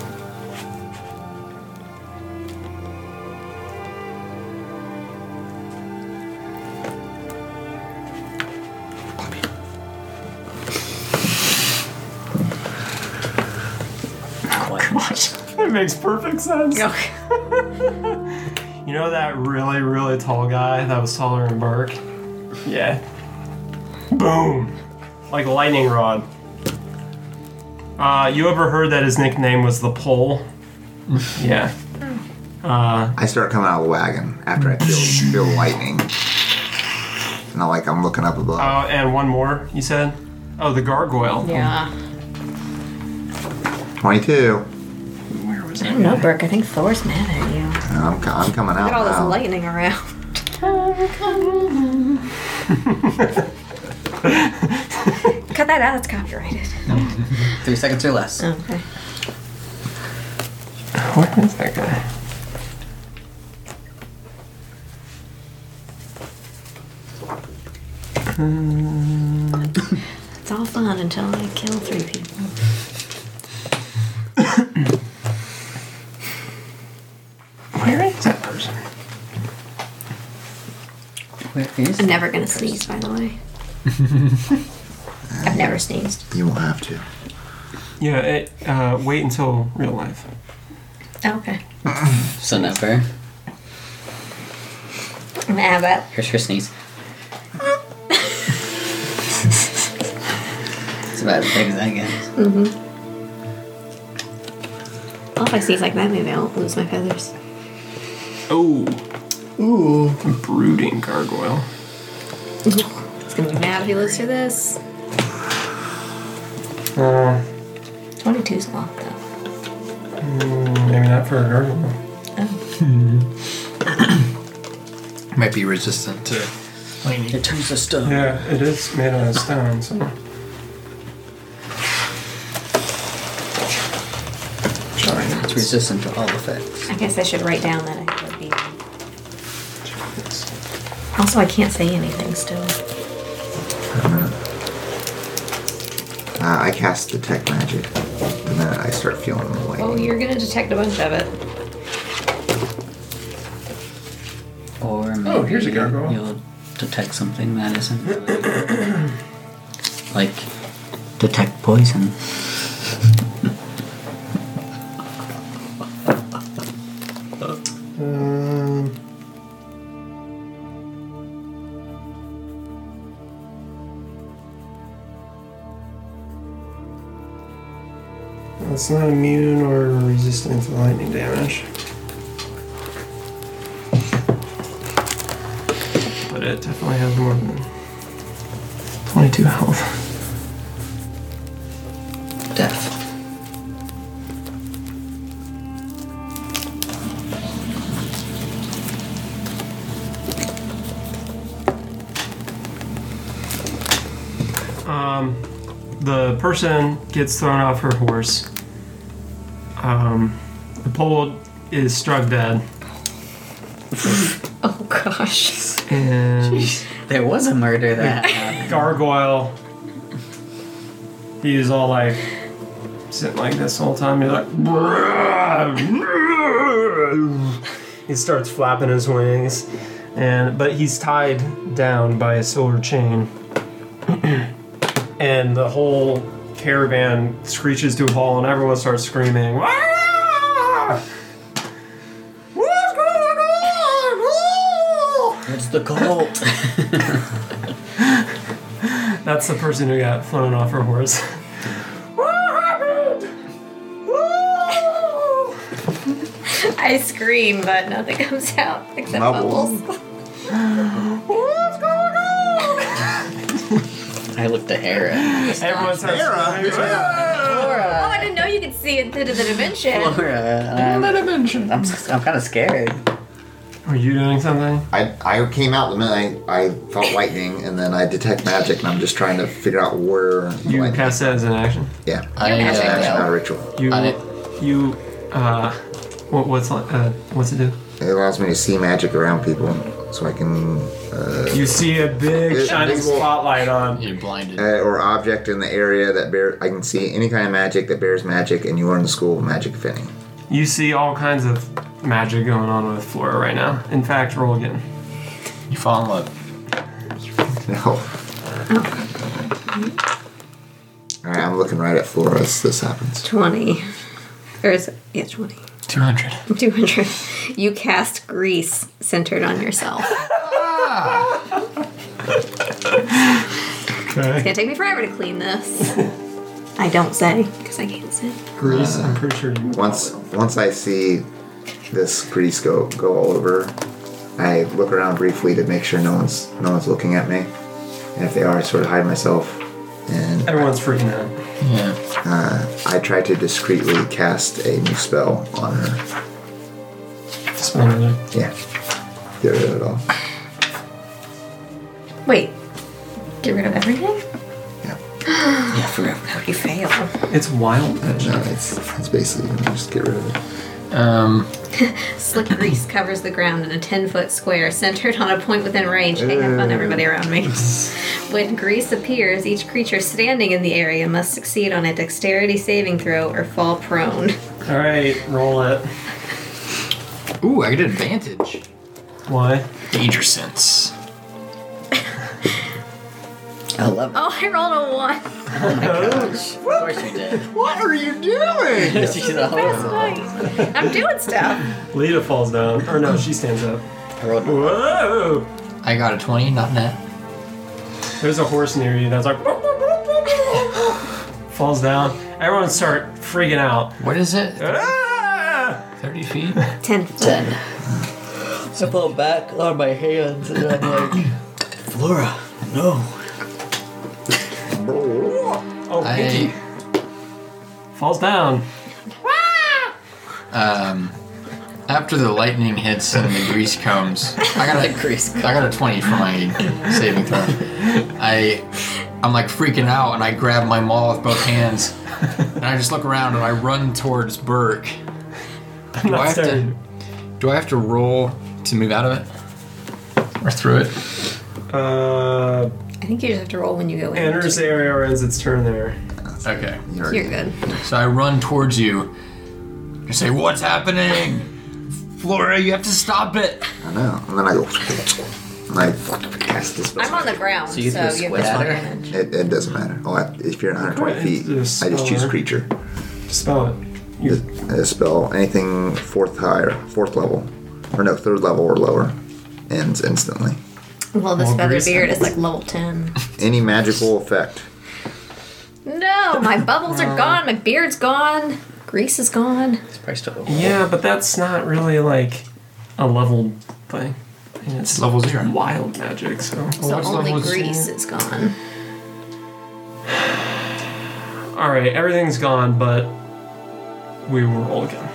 S3: It makes perfect sense.
S7: Okay.
S3: You know that really, really tall guy that was taller than Burke? Yeah. Boom. Like a lightning rod. Uh, you ever heard that his nickname was the Pole? Yeah. Uh,
S10: I start coming out of the wagon after I feel, feel lightning. And I like I'm looking up above.
S3: oh, and one more, you said? Oh, the gargoyle.
S7: Yeah.
S10: twenty-two.
S3: Where was
S7: I
S3: that?
S7: don't know, Burke. I think Thor's mad at you.
S10: I'm, co- I'm coming out
S7: Look at all this
S10: now.
S7: lightning around. Cut that out. It's copyrighted.
S8: Three seconds or less.
S7: Okay.
S3: Where is that guy?
S7: It's all fun until I kill three people.
S3: Where is that person?
S8: Where is
S7: I'm never gonna sneeze, by the way. I've never sneezed.
S10: You won't have to.
S3: Yeah, it, uh, wait until real life.
S7: Oh, okay.
S8: So never.
S7: I'm gonna add that.
S8: Here's your sneeze. It's about as big as that gets.
S7: Mm-hmm. Well, if I sneeze like that, maybe I won't lose my feathers.
S3: Oh. Ooh. Brooding gargoyle.
S7: It's gonna be mad if he lives through this.
S3: Uh,
S7: twenty-two's a lot, though.
S3: mm, maybe not for a gargoyle.
S7: Oh.
S4: Might be resistant to lightning.
S8: It turns to stone.
S3: Yeah, it is made out of stone, so.
S8: It's resistant to all effects.
S7: I guess I should write down that I would be. Also, I can't say anything still.
S10: Uh, I cast Detect Magic. The minute I start feeling the lightning.
S7: Oh, you're gonna detect a bunch of it.
S8: Or maybe
S3: Oh, here's a gargoyle.
S8: you'll detect something that isn't really- like detect poison.
S3: Um, it's not immune or resistant to lightning damage. But it definitely has more than twenty-two health.
S8: Death.
S3: Um, the person gets thrown off her horse. Um, the pole is struck dead.
S7: Oh gosh.
S3: And
S8: There was a murder that happened.
S3: gargoyle, he's all like sitting like this the whole time. He's like, he starts flapping his wings, and but he's tied down by a silver chain. And the whole caravan screeches to a halt, and everyone starts screaming, "Ah! What's
S8: the cult.
S3: That's the person who got flown off her horse. What happened? Woo!
S7: I scream, but nothing comes out except
S10: Bubbles.
S7: bubbles.
S3: What's going on?
S8: I looked at Hera.
S3: Everyone starts
S7: Oh, I didn't know you could see into the dimension.
S8: Flora, um, I'm, I'm kind of scared.
S3: Were you doing something?
S10: I, I came out the minute I, I felt lightning, and then I detect magic, and I'm just trying to figure out where the
S3: You
S10: lightning.
S3: cast that as an action.
S10: Yeah.
S4: I,
S10: It's an action,
S4: uh,
S10: not a ritual.
S3: You,
S4: I-
S3: you, uh, what, what's uh, what's it do?
S10: It allows me to see magic around people, so I can, uh,
S3: You see a big
S10: Big-
S3: shining
S10: big wall.
S3: spotlight on.
S4: You're blinded.
S10: uh, or object in the area that bear. I can see any kind of magic that bears magic, and you learn the school of magic, if any.
S3: You see all kinds of magic going on with Flora right now. In fact, roll again.
S4: You fall in love.
S10: No. All right, I'm looking right at Flora as this happens.
S7: twenty. Or is it? Yeah, twenty.
S4: two hundred.
S7: two hundred. You cast grease centered on yourself. It's
S3: Okay.
S7: gonna take me forever to clean this. I don't say, because I can't sit.
S3: Grease, I'm pretty sure you.
S10: Once once I see this grease go go all over, I look around briefly to make sure no one's no one's looking at me, and if they are, I sort of hide myself, and
S3: Everyone's freaking out.
S4: Yeah.
S10: uh, I try to discreetly cast a new spell on her.
S3: Just wondering.
S10: Yeah, get rid of it all.
S7: Wait. Get rid of everything?
S10: Yeah,
S8: Yeah, forever.
S7: How do you fail?
S3: It's wild magic.
S10: no, it's it's basically just get rid of it.
S4: Um,
S7: Slick grease covers the ground in a ten-foot square centered on a point within range. Hang up on everybody around me. When grease appears, each creature standing in the area must succeed on a dexterity saving throw or fall prone.
S3: All right, roll it.
S4: ooh, I get advantage.
S3: Why?
S4: Danger sense.
S8: I love it.
S7: Oh, I rolled a one.
S8: Oh my gosh. Of course you did.
S10: What are you doing?
S8: She's a
S7: That's
S8: hoe.
S7: nice. I'm doing stuff.
S3: Lita falls down. Or no, she stands up.
S8: I rolled
S3: Whoa!
S4: I got a twenty, not net.
S3: There's a horse near you that's like. Falls down. Everyone start freaking out.
S4: What is it?
S3: Ah!
S4: thirty feet?
S7: Ten.
S8: ten. I fall back on my hands and I'm like, Flora, no.
S3: Oh, Pinky.
S4: I,
S3: Falls down.
S4: um, after the lightning hits and the grease comes, I got a
S8: Grease
S4: I got a twenty for my saving throw. I, I'm like freaking out, and I grab my maul with both hands, and I just look around and I run towards Burke.
S3: I'm
S4: Do I
S3: not
S4: have to?
S3: staring.
S4: Do I have to roll to move out of it, or through it?
S3: Uh,
S7: I think you just have to roll when you go in.
S3: enters the area or ends its turn there.
S4: Okay.
S7: You're good.
S4: So I run towards you. I say, "What's happening, Flora? You have to stop it."
S10: I know. And then I go, and I cast this spell.
S7: I'm on the ground,
S8: So
S7: so
S8: you
S7: you
S8: threw a
S7: have
S8: squid at her?
S7: disadvantage.
S10: It, it doesn't matter. Oh, I, if you're at one hundred twenty
S3: Right,
S10: feet,
S3: just
S10: I just choose
S3: spell.
S10: creature.
S3: Spell it. You,
S10: A spell, anything fourth higher, fourth level, or no, third level or lower, ends instantly.
S7: Well, this
S3: Well,
S7: feather
S3: grease
S7: beard is
S3: ends.
S7: like level ten.
S10: Any magical effect.
S7: No, my bubbles are gone. My beard's gone. Grease is gone.
S8: It's probably still
S3: yeah, but that's not really like a leveled thing. I mean, it's
S4: Level zero.
S3: wild magic, so.
S7: So
S4: what's
S7: only
S4: level
S7: grease
S4: zero?
S7: is gone.
S3: Alright, everything's gone, but we will roll again.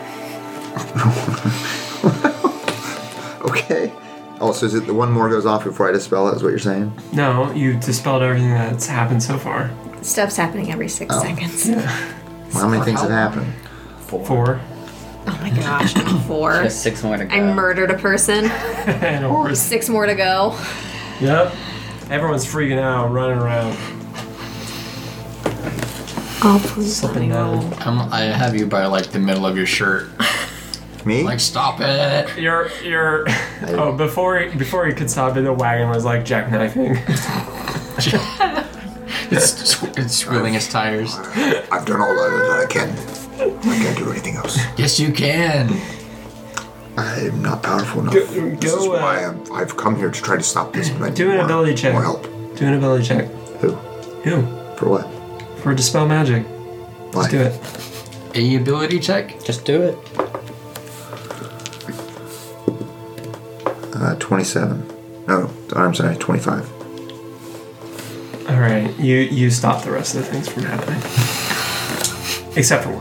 S10: Okay. Oh, so is it the one more goes off before I dispel it, is what you're saying?
S3: No, you dispelled everything that's happened so far.
S7: Stuff's happening every six
S10: Oh.
S7: seconds.
S10: Well, how many things have happened?
S8: four.
S3: Four.
S7: Oh my gosh, four.
S8: There's six more to go.
S7: I murdered a person.
S3: And a horse.
S7: Six more to go.
S3: Yep. Everyone's freaking out, running around.
S7: Oh, please
S3: Slipping down.
S4: I'm, I have you by like the middle of your shirt.
S10: Me?
S4: Like, stop it!
S3: You're, you're. Oh, before before you could stop it, the wagon was like jackknifing.
S4: It's squ- it's squealing its tires.
S9: I've done all that I can. I can't do anything else.
S4: Yes, you can.
S9: I'm not powerful enough.
S3: Go-
S9: this is
S3: go, uh,
S9: why I've, I've come here to try to stop this. But I
S3: Do
S9: need
S3: an
S9: more,
S3: ability check.
S9: More help.
S3: Do an ability check.
S9: Who?
S3: You.
S9: For what?
S3: For Dispel Magic.
S9: Why?
S3: Let's do it.
S4: A ability check?
S8: Just do it.
S9: Uh, twenty-seven. No, I'm sorry, twenty-five.
S3: Alright, you, you stop the rest of the things from happening. Except for one.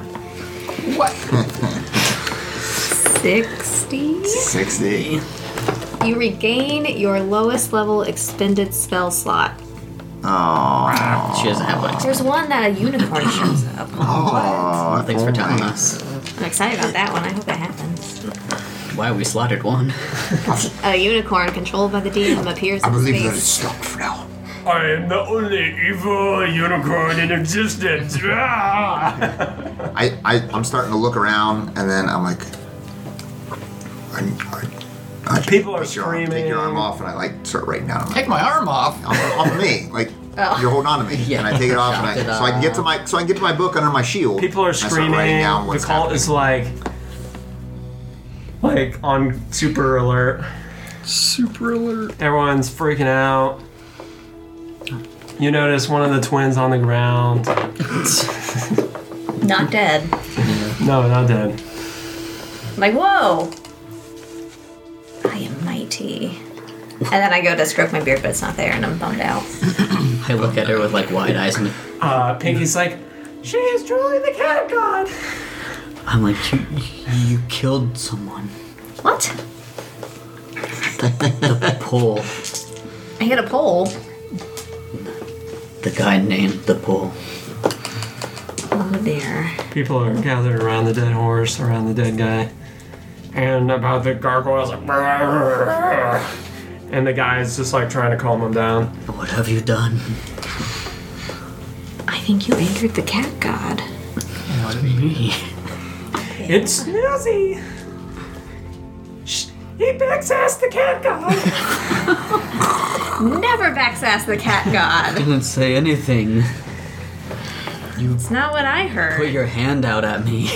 S7: sixty.
S9: sixty.
S7: You regain your lowest level expended spell slot.
S9: Oh.
S8: She doesn't have one.
S7: There's one that a unicorn shows up.
S8: Well, thanks for telling us.
S7: I'm excited about that one. I hope it happens.
S8: Why we slaughtered one.
S7: A unicorn controlled by the D M appears
S9: I
S7: in
S9: believe that it's
S7: space.
S9: stopped for now.
S3: I am the only evil unicorn in existence. Ah!
S9: I, I, I'm starting to look around, and then I'm like, I, I, I
S3: People are
S9: take your arm- Take
S3: screaming.
S9: your arm off, and I like start writing down. I'm like,
S4: Take my arm off.
S9: off, off of me, like
S7: Oh.
S9: you're holding on to me,
S8: Yeah.
S9: and I take it off, and I,
S8: Chop it
S9: so I can get to my so I can get to my book under my shield.
S3: People are
S9: and I start writing
S3: screaming.
S9: down
S3: The
S9: what's
S3: cult is like, like on super alert.
S4: Super alert.
S3: Everyone's freaking out. You notice one of the twins on the ground.
S7: Not dead.
S3: No, not dead.
S7: Like, whoa! I am mighty. And then I go to stroke my beard, but it's not there, and I'm bummed out.
S8: I look at her with like wide eyes and
S3: Uh, Pinky's like, she is truly the cat god.
S8: I'm like, you, you killed someone.
S7: What?
S8: The pole.
S7: I hit a pole.
S8: The guy named the pole.
S7: Oh dear.
S3: People are gathered around the dead horse, around the dead guy, and about the gargoyles. Like, "Brrr." And the guy's just like trying to calm him down.
S8: What have you done?
S7: I think you angered the cat god.
S8: What me?
S3: It's Snoozy. Shh, he backsassed the cat god.
S7: Never backsass the cat god.
S8: Didn't say anything.
S7: It's not what I heard.
S8: Put your hand out at me.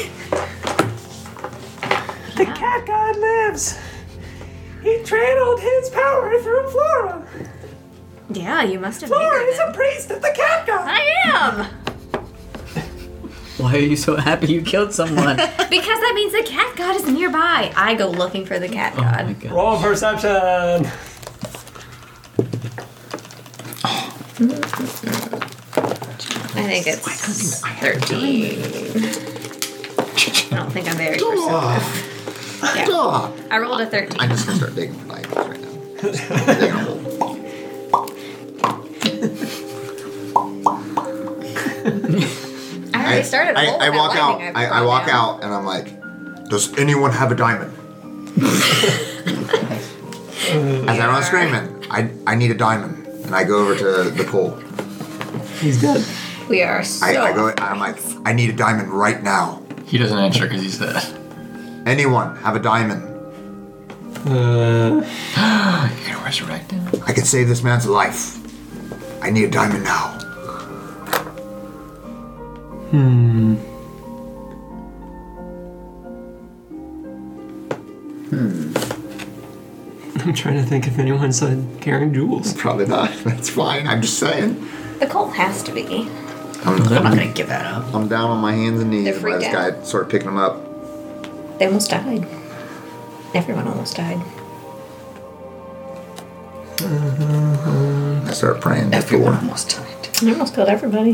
S3: The cat god lives. He channeled his power through Flora.
S7: Yeah, you must have
S3: Flora
S7: angered
S3: is a
S7: him.
S3: priest of the cat god.
S7: I am!
S8: Why are you so happy you killed someone?
S7: Because that means the cat god is nearby. I go looking for the cat
S8: Oh my
S7: god.
S8: god.
S3: Roll perception.
S7: I think it's thirteen. I don't think I'm very perceptive. Yeah.
S9: Ah,
S7: I rolled a thirteen.
S9: I'm just gonna start digging for diamonds right now. Just digging a hole.
S7: I already started a
S9: I,
S7: hole
S9: I
S7: with
S9: walk
S7: that
S9: out.
S7: lightning
S9: I, I
S7: brought
S9: walk
S7: down.
S9: out, and I'm like, "Does anyone have a diamond?" As I run screaming, I I need a diamond, and I go over to the pool.
S3: He's dead.
S7: We are so.
S9: I, I go. I'm like, I need a diamond right now.
S4: He doesn't answer because he's dead.
S9: Anyone have a diamond?
S3: Uh,
S4: You're gonna resurrect him?
S9: I can save this man's life. I need a diamond now.
S3: hmm. I'm trying to think if anyone said carrying jewels.
S9: Probably not. That's fine. I'm just saying.
S7: The cult has to be.
S9: I'm,
S8: I'm not
S9: I'm,
S8: gonna give that up.
S9: I'm down on my hands and knees
S7: They're
S9: by
S7: freaked
S9: this
S7: out.
S9: guy, sort of picking him up.
S7: They almost died. Everyone almost died.
S9: I start praying to
S8: Everyone
S9: Thor.
S8: almost died.
S7: I almost killed everybody.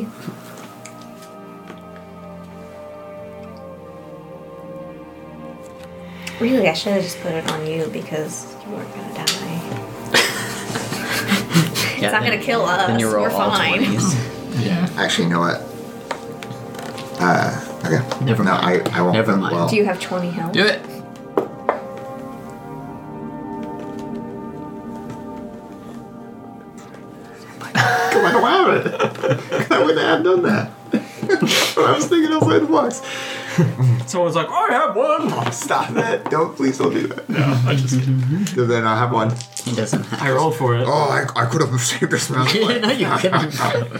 S7: Really, I should have just put it on you because you weren't gonna die.
S8: Yeah,
S7: It's not
S8: then-
S7: gonna kill us.
S8: Then you roll
S7: We're
S8: all
S7: fine.
S8: twenties.
S4: Yeah.
S9: Actually, you know what? Uh, okay.
S8: Never
S9: no,
S8: mind.
S9: I, I won't.
S8: Never mind.
S9: Well,
S7: Do you have twenty health?
S4: Do it.
S9: Because I don't have it. I wouldn't have done that. But I was thinking outside the box.
S3: Someone's like, I have one.
S9: Oh, stop it. Don't, please don't do that. No, I just So then I have one.
S8: He doesn't have.
S3: I rolled for it.
S9: Oh, I, I could have saved this man's life.
S8: no, you couldn't.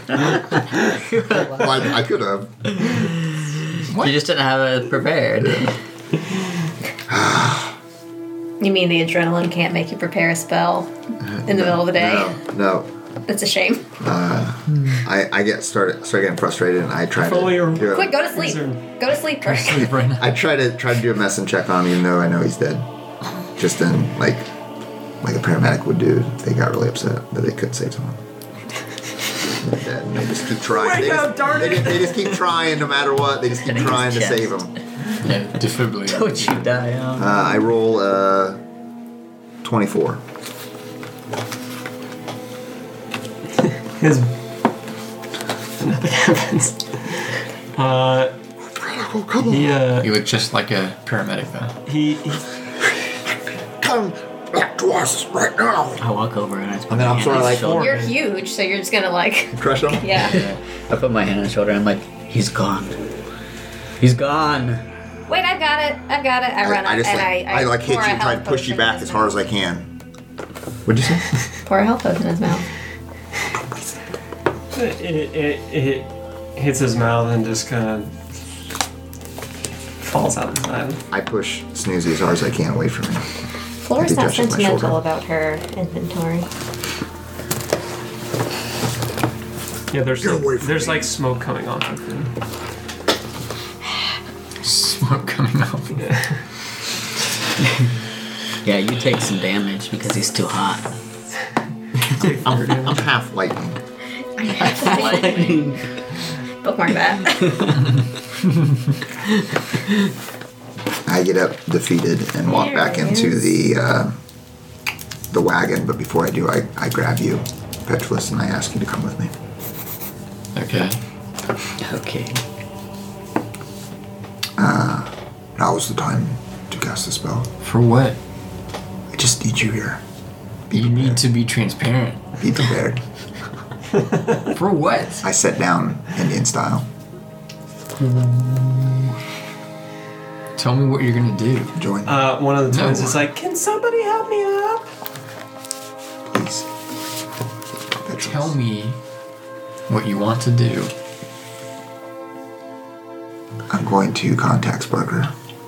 S9: Well, I, I could have.
S8: You just didn't have it prepared.
S7: You mean the adrenaline can't make you prepare a spell in the middle of the day?
S10: No, no.
S7: That's a shame.
S10: Uh, I, I get started start getting frustrated, and I try
S3: Follow
S10: to
S3: your-
S10: do a-
S7: Quick, go to sleep. Go to sleep.
S4: Sleep right now.
S10: I try to try to do a medicine check on him, even though I know he's dead. Just in like like a paramedic would do if they got really upset that they couldn't save someone. They're dead, and they just keep trying.
S3: Wake
S10: they,
S3: up,
S10: just,
S3: darn
S10: they,
S3: it.
S10: just, they just keep trying no matter what. They just keep
S8: Hitting his
S10: trying to
S8: chest.
S10: save him.
S4: Yeah, defibrillator.
S8: Don't you die out.
S10: Uh, I roll uh, twenty-four.
S3: His nothing happens. Uh, he uh,
S4: You look just like a paramedic, though.
S3: he, he
S9: Come back to us right now.
S8: I walk over and I just put
S10: And then
S8: my
S10: I'm
S8: hand
S10: sort
S8: on
S10: of
S8: his
S10: like,
S8: shoulder.
S7: You're huge, so you're just gonna like,
S10: Crush him?
S7: yeah.
S8: I put my hand on his shoulder and I'm like, he's gone. He's gone.
S7: Wait, I've got it. I've got it. I run up
S10: I just
S7: and
S10: like,
S7: I,
S10: I, like hit you
S7: pour a
S10: and try to
S7: health
S10: push you
S7: potion
S10: back
S7: in his
S10: as hard as
S7: mouth.
S10: I can. What'd you say?
S7: Pour a health potion in his mouth.
S3: it, it, it, it hits his mouth and just kind of falls out inside.
S10: I push Snoozy as hard as I can away from him.
S7: Flora's
S10: He
S7: not
S10: touches my
S7: sentimental
S10: shoulder.
S7: about her inventory.
S3: Yeah, there's
S9: Get
S3: like,
S9: away from
S3: there's
S9: me.
S3: like smoke coming off of him.
S4: Smoke coming off.
S8: Yeah, you take some damage because he's too hot.
S10: I'm, I'm half lightning.
S7: Bookmark that.
S10: I get up defeated and walk
S7: There
S10: back
S7: he
S10: into
S7: is.
S10: the uh, the wagon, but before I do, I, I grab you, Petrolus, and I ask you to come with me.
S4: Okay.
S8: Okay.
S9: Now is the time to cast the spell.
S4: For what?
S9: I just need you here.
S4: You need to be transparent.
S10: Be prepared.
S4: For what?
S10: I sit down Indian style.
S4: Tell me what you're gonna do.
S10: Join me,
S3: Uh, one of the
S4: No.
S3: twins is like, "Can somebody help me up?"
S10: please. Petrolus.
S4: Tell me what you want to do.
S10: I'm going to contact Sparker.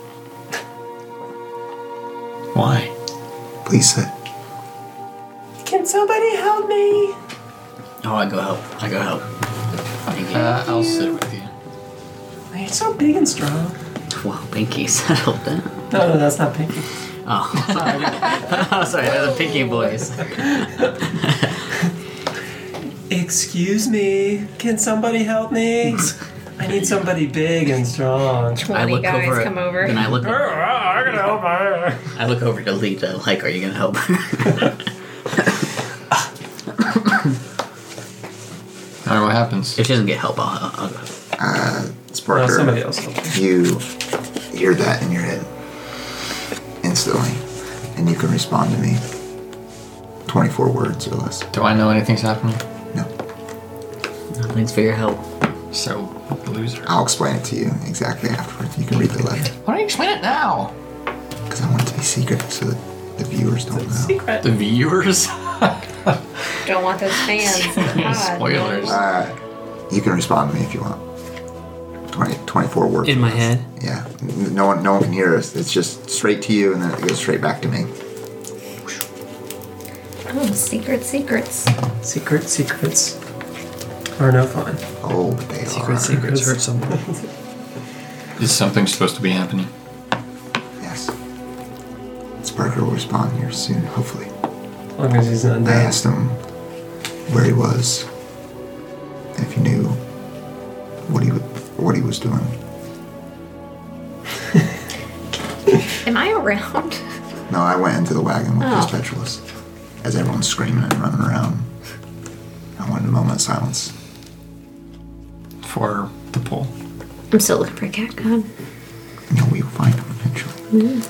S4: Why?
S10: Please sit.
S3: Can somebody help me?
S8: Oh, I go help. I go help. Thank you.
S4: Uh, I'll sit with you.
S3: You're so big and strong.
S8: Well, Pinky settled that.
S3: No, no, that's not Pinky.
S8: Oh, sorry. Oh, sorry, that's a Pinky voice.
S3: Excuse me. Can somebody help me? I need somebody big and strong.
S8: I
S7: twenty
S8: look
S7: guys
S8: over.
S7: come over.
S8: Then I look.
S3: I can help her.
S8: I look over to Lita. Like, are you gonna help her?
S4: I don't know what happens.
S8: If she doesn't get help, I'll. I'll, I'll go.
S10: Uh,
S3: No,
S10: Sparker,
S3: somebody else help me.
S10: you hear that in your head instantly, and you can respond to me. twenty-four words or less.
S4: Do I know anything's happening?
S10: No.
S8: Thanks for your help.
S4: So, loser.
S10: I'll explain it to you exactly afterwards. You can read the letter.
S4: Why don't you explain it now?
S10: Because I want it to be secret so that the viewers don't know.
S3: Secret.
S4: The viewers?
S7: Don't want those fans in the pod.
S4: Spoilers.
S10: Uh, you can respond to me if you want. twenty, twenty-four words.
S5: In
S10: or
S5: my
S10: less.
S5: head?
S10: Yeah. N- No one, no one can hear us. It's just straight to you, and then it goes straight back to me.
S7: Oh, secret secrets.
S3: Secret secrets are no fun.
S10: Oh, but they
S5: Secret
S10: are.
S5: secrets hurt someone.
S4: Is something supposed to be happening?
S10: Yes. Sparker will respond here soon, hopefully.
S3: As long as he's not
S10: I
S3: dead.
S10: asked him where he was, and if he knew what he would, what he was doing.
S7: Am I around?
S10: No, I went into the wagon with
S7: Oh.
S10: his Petrolus. As everyone's screaming and running around, I wanted a moment of silence.
S4: For the poll.
S7: I'm still looking for a cat god.
S10: You know, we will find him eventually.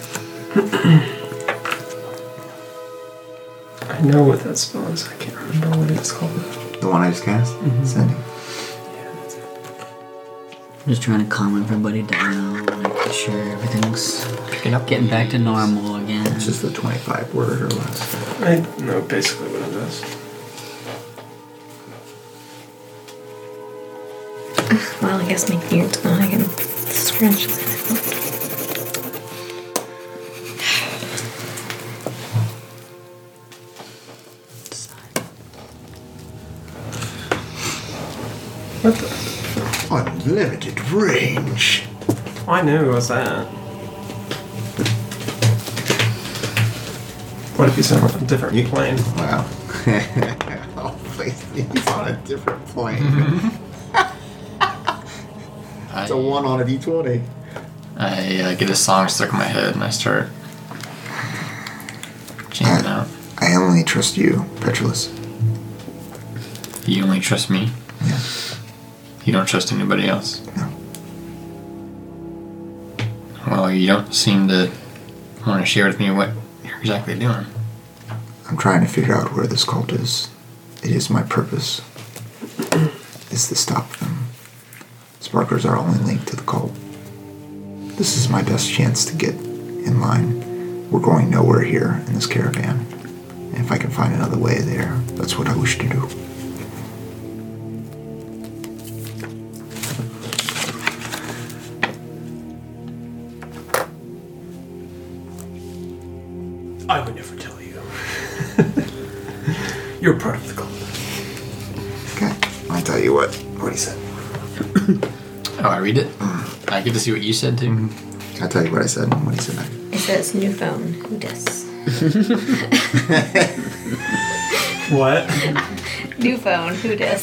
S3: I know what that spell is. I can't remember what it's called.
S10: The one I just cast? Sending.
S8: I'm just trying to calm everybody down, make sure everything's
S4: Picking up
S8: getting back to normal again.
S10: It's just the twenty-five word or less.
S3: I know basically what it is.
S7: Well, I guess my beard's gone. I can scratch that.
S3: What the?
S9: Unlimited range.
S3: I knew it was that. What if he's on a different
S10: You-
S3: plane?
S10: Wow. Oh, please, he's on a different plane. It's a one on a d twenty.
S4: I uh, get a song stuck in my head and I start jamming out.
S9: I only trust you, Petrolus.
S4: You only trust me?
S9: Yeah.
S4: You don't trust anybody else?
S9: No.
S4: Well, you don't seem to want to share with me what you're exactly doing.
S9: I'm trying to figure out where this cult is. It is my purpose. Is to stop them. Sparklers are only linked to the cult. This is my best chance to get in line. We're going nowhere here in this caravan. And if I can find another way there, that's what I wish to do.
S3: I would never tell you. You're part of the cult.
S9: Okay, I'll tell you what. What he said.
S4: Oh, I read it? I get to see what you said too?
S9: I'll tell you what I said and what he said back.
S7: It says new phone. Who dis?
S3: What?
S7: New phone. Who dis?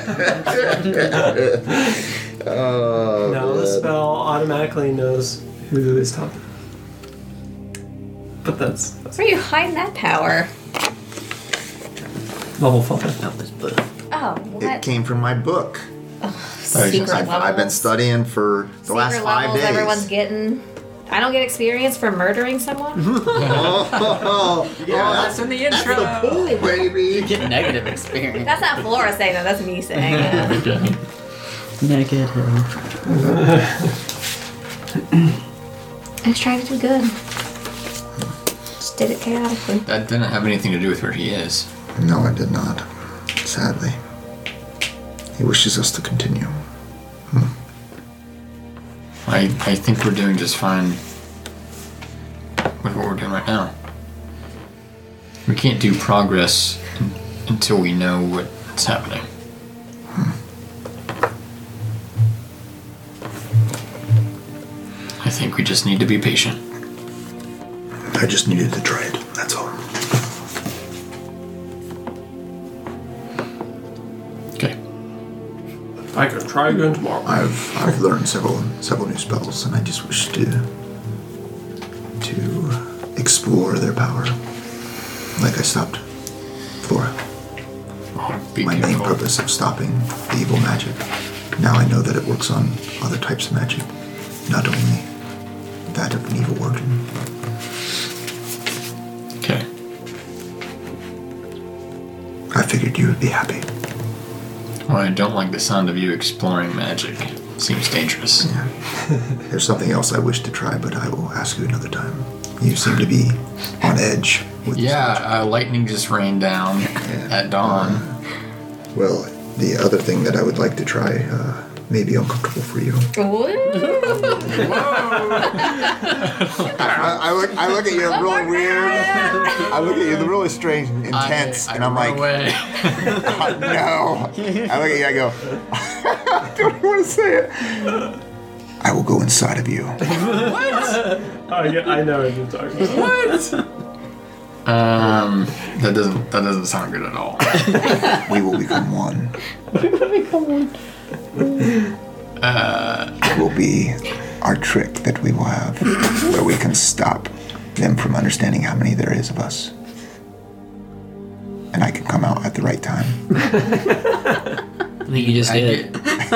S9: Oh,
S3: No, the spell automatically knows who is talking. But that's, that's
S7: Where are you hiding that power?
S3: level five.
S8: Of this book.
S7: Oh,
S9: It
S7: what?
S9: came from my book.
S7: Secret
S9: I've,
S7: levels.
S9: I've been studying for the last
S7: Secret
S9: five
S7: levels
S9: days.
S7: everyone's getting. I don't get experience for murdering someone.
S9: Oh,
S5: Yeah, that's in the intro.
S9: oh, baby.
S8: Get negative experience.
S7: That's not Flora saying that. That's me saying it.
S8: Negative.
S7: I was trying to do good. Just did it chaotically.
S4: That didn't have anything to do with where he is.
S9: No, I did not. Sadly. He wishes us to continue.
S4: I, I think we're doing just fine with what we're doing right now. We can't do progress un- until we know what's happening. I think we just need to be patient.
S9: I just needed to try it. That's all.
S4: Okay.
S3: I can try again tomorrow.
S9: I've I've learned several several new spells, and I just wish to to explore their power. Like I stopped Flora.
S4: Be
S9: My main
S4: careful.
S9: purpose of stopping the evil magic. Now I know that it works on other types of magic, not only that of an evil origin.
S4: Okay.
S9: I figured you would be happy.
S4: Well, I don't like the sound of you exploring magic. Seems dangerous.
S9: Yeah. There's something else I wish to try, but I will ask you another time. You seem to be on edge with this
S4: Yeah,
S9: magic.
S4: uh, lightning just rained down at dawn.
S9: Well, the other thing that I would like to try uh, may be uncomfortable for you. I, I look, I look at you really weird. I look at you really strange and intense,
S4: I, I
S9: and I'm
S4: run
S9: like,
S4: away.
S9: "Oh, no. I look at you, I go, I don't even want to say it. I will go inside of you.
S3: Oh, yeah, I know what you're talking about.
S4: Um, that doesn't that doesn't sound good at all.
S9: We will become one.
S4: Uh,
S9: It will be our trick that we will have, where we can stop them from understanding how many there is of us. And I can come out at the right time.
S8: I think you just
S4: I
S8: did.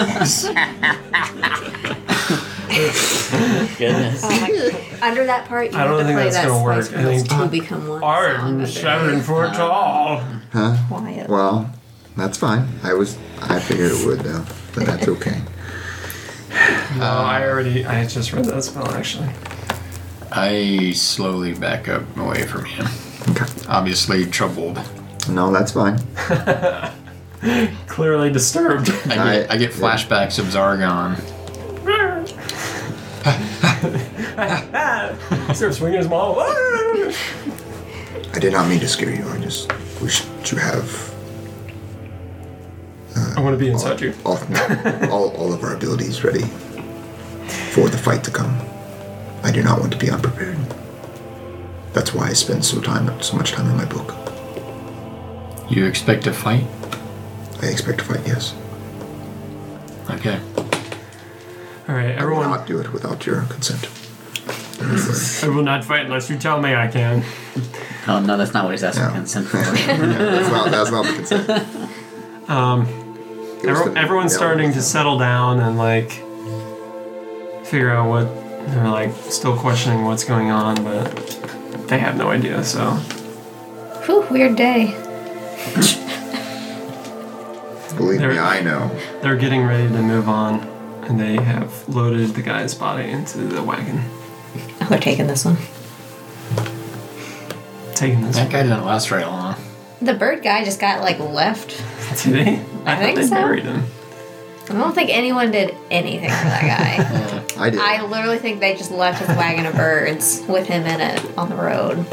S8: Goodness.
S7: Oh my- Under that part, you
S3: I don't
S7: have to
S3: think
S7: play
S3: that's
S7: that
S3: gonna
S7: Spice
S3: work. I
S7: Girls
S3: think-
S7: to become one.
S3: Art
S7: song under
S3: seven
S7: it.
S3: foot tall.
S9: Huh?
S7: Quiet.
S9: Well, that's fine. I was, I figured it would though, but that's okay.
S3: No, I already, I just read that spell actually.
S4: I slowly back up away from him.
S9: Okay.
S4: Obviously troubled.
S9: No, that's fine.
S3: Clearly disturbed.
S4: I get,
S9: I-
S4: I get flashbacks of Zargon.
S3: Start swinging his maul.
S9: I did not mean to scare you. I just wish to have uh,
S3: I want to be inside you.
S9: all, all, all of our abilities ready for the fight to come. I do not want to be unprepared. That's why I spend so time, so much time in my book.
S4: You expect to fight?
S9: I expect to fight, yes.
S4: Okay.
S3: All right,
S9: I will
S3: everyone.
S9: not do it without your consent.
S3: I will not fight unless you tell me I can.
S8: Oh no, that's not what he's asking
S9: No.
S8: consent for.
S9: that's, not, that's not the consent.
S3: Um,
S9: It was
S3: every,
S9: the-
S3: everyone's
S9: yeah,
S3: starting
S9: it
S3: to
S9: was-
S3: settle down and like figure out what they're like. Still questioning what's going on, but they have no idea. So
S2: Whew, weird day.
S9: Believe
S3: There-
S9: me, I know.
S3: they're getting ready to move on, and they have loaded the guy's body into the wagon,
S2: Oh, they're taking this one.
S3: taking this.
S4: That guy didn't last very long.
S2: The bird guy just got like left.
S3: Did they?
S2: I
S3: thought
S2: think
S3: they
S2: so.
S3: buried him.
S2: I don't think anyone did anything for that guy.
S9: I did.
S2: I literally think they just left his wagon of birds with him in it on the road.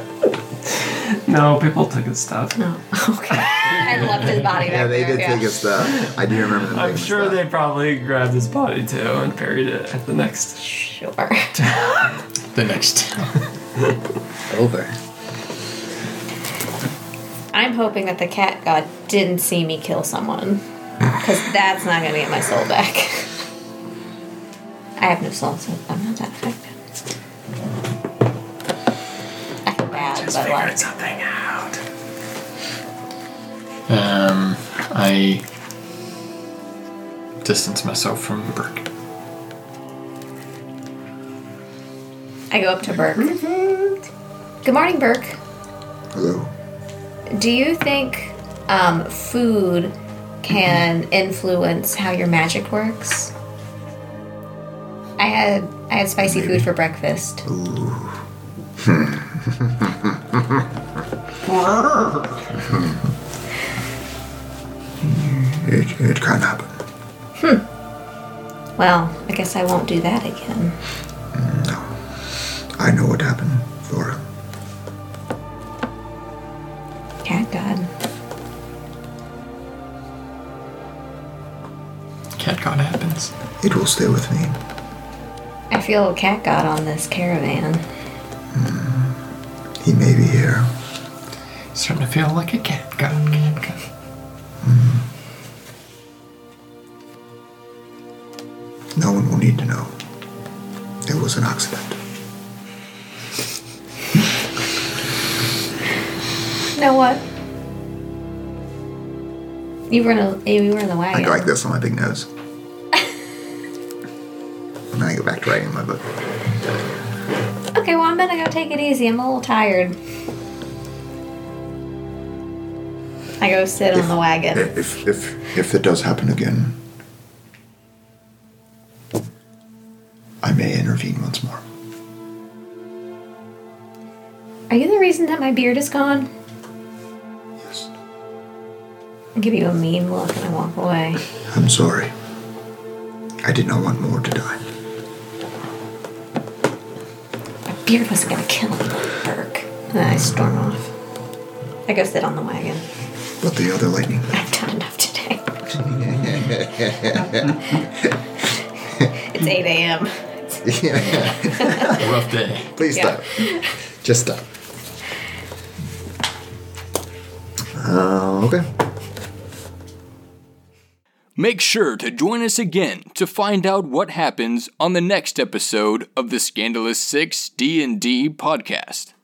S3: No, people took his stuff.
S2: No, okay. And left his body back
S9: yeah, they
S2: there.
S9: did take his stuff. I do remember them
S3: I'm
S9: taking
S3: sure
S9: his
S3: they
S9: stuff.
S3: probably grabbed his body too and buried it at the next.
S2: Sure.
S4: The next.
S8: Over.
S2: I'm hoping that the cat god didn't see me kill someone. Because that's not going to get my soul back. I have no soul, so I'm not that affected. I feel bad, but like.
S3: something out.
S4: Um, I distance myself from Burke.
S2: I go up to Burke. Good morning, Burke.
S9: Hello.
S2: Do you think um, food can influence how your magic works? I had I had spicy food for breakfast.
S9: It, it can happen.
S2: Well, I guess I won't do that again.
S9: No. I know what happened, Flora.
S2: Cat god.
S4: Cat God happens.
S9: It will stay with me.
S2: I feel a cat god on this caravan.
S9: He may be here.
S4: Starting to feel like a cat God. Cat God.
S9: No one will need to know. It was an accident.
S2: You know what? You were in a you were in the wagon.
S9: I go like this on my big nose. And then I go back to writing my book.
S2: Okay, well I'm gonna go take it easy. I'm a little tired. I go sit on the wagon.
S9: If if if it does happen again, I may intervene once more.
S2: Are you the reason that my beard is gone?
S9: Yes.
S2: I give you a mean look and I walk away.
S9: I'm sorry. I did not want more to die.
S2: My beard wasn't gonna kill anybody, Burke. And then I storm off. I go sit on the wagon.
S9: But the other lightning.
S2: I've done enough today. It's eight a.m.
S4: Rough day.
S9: Please
S2: Yeah.
S9: stop. Just stop. Uh, okay.
S1: Make sure to join us again to find out what happens on the next episode of the Scandalous Six D and D podcast.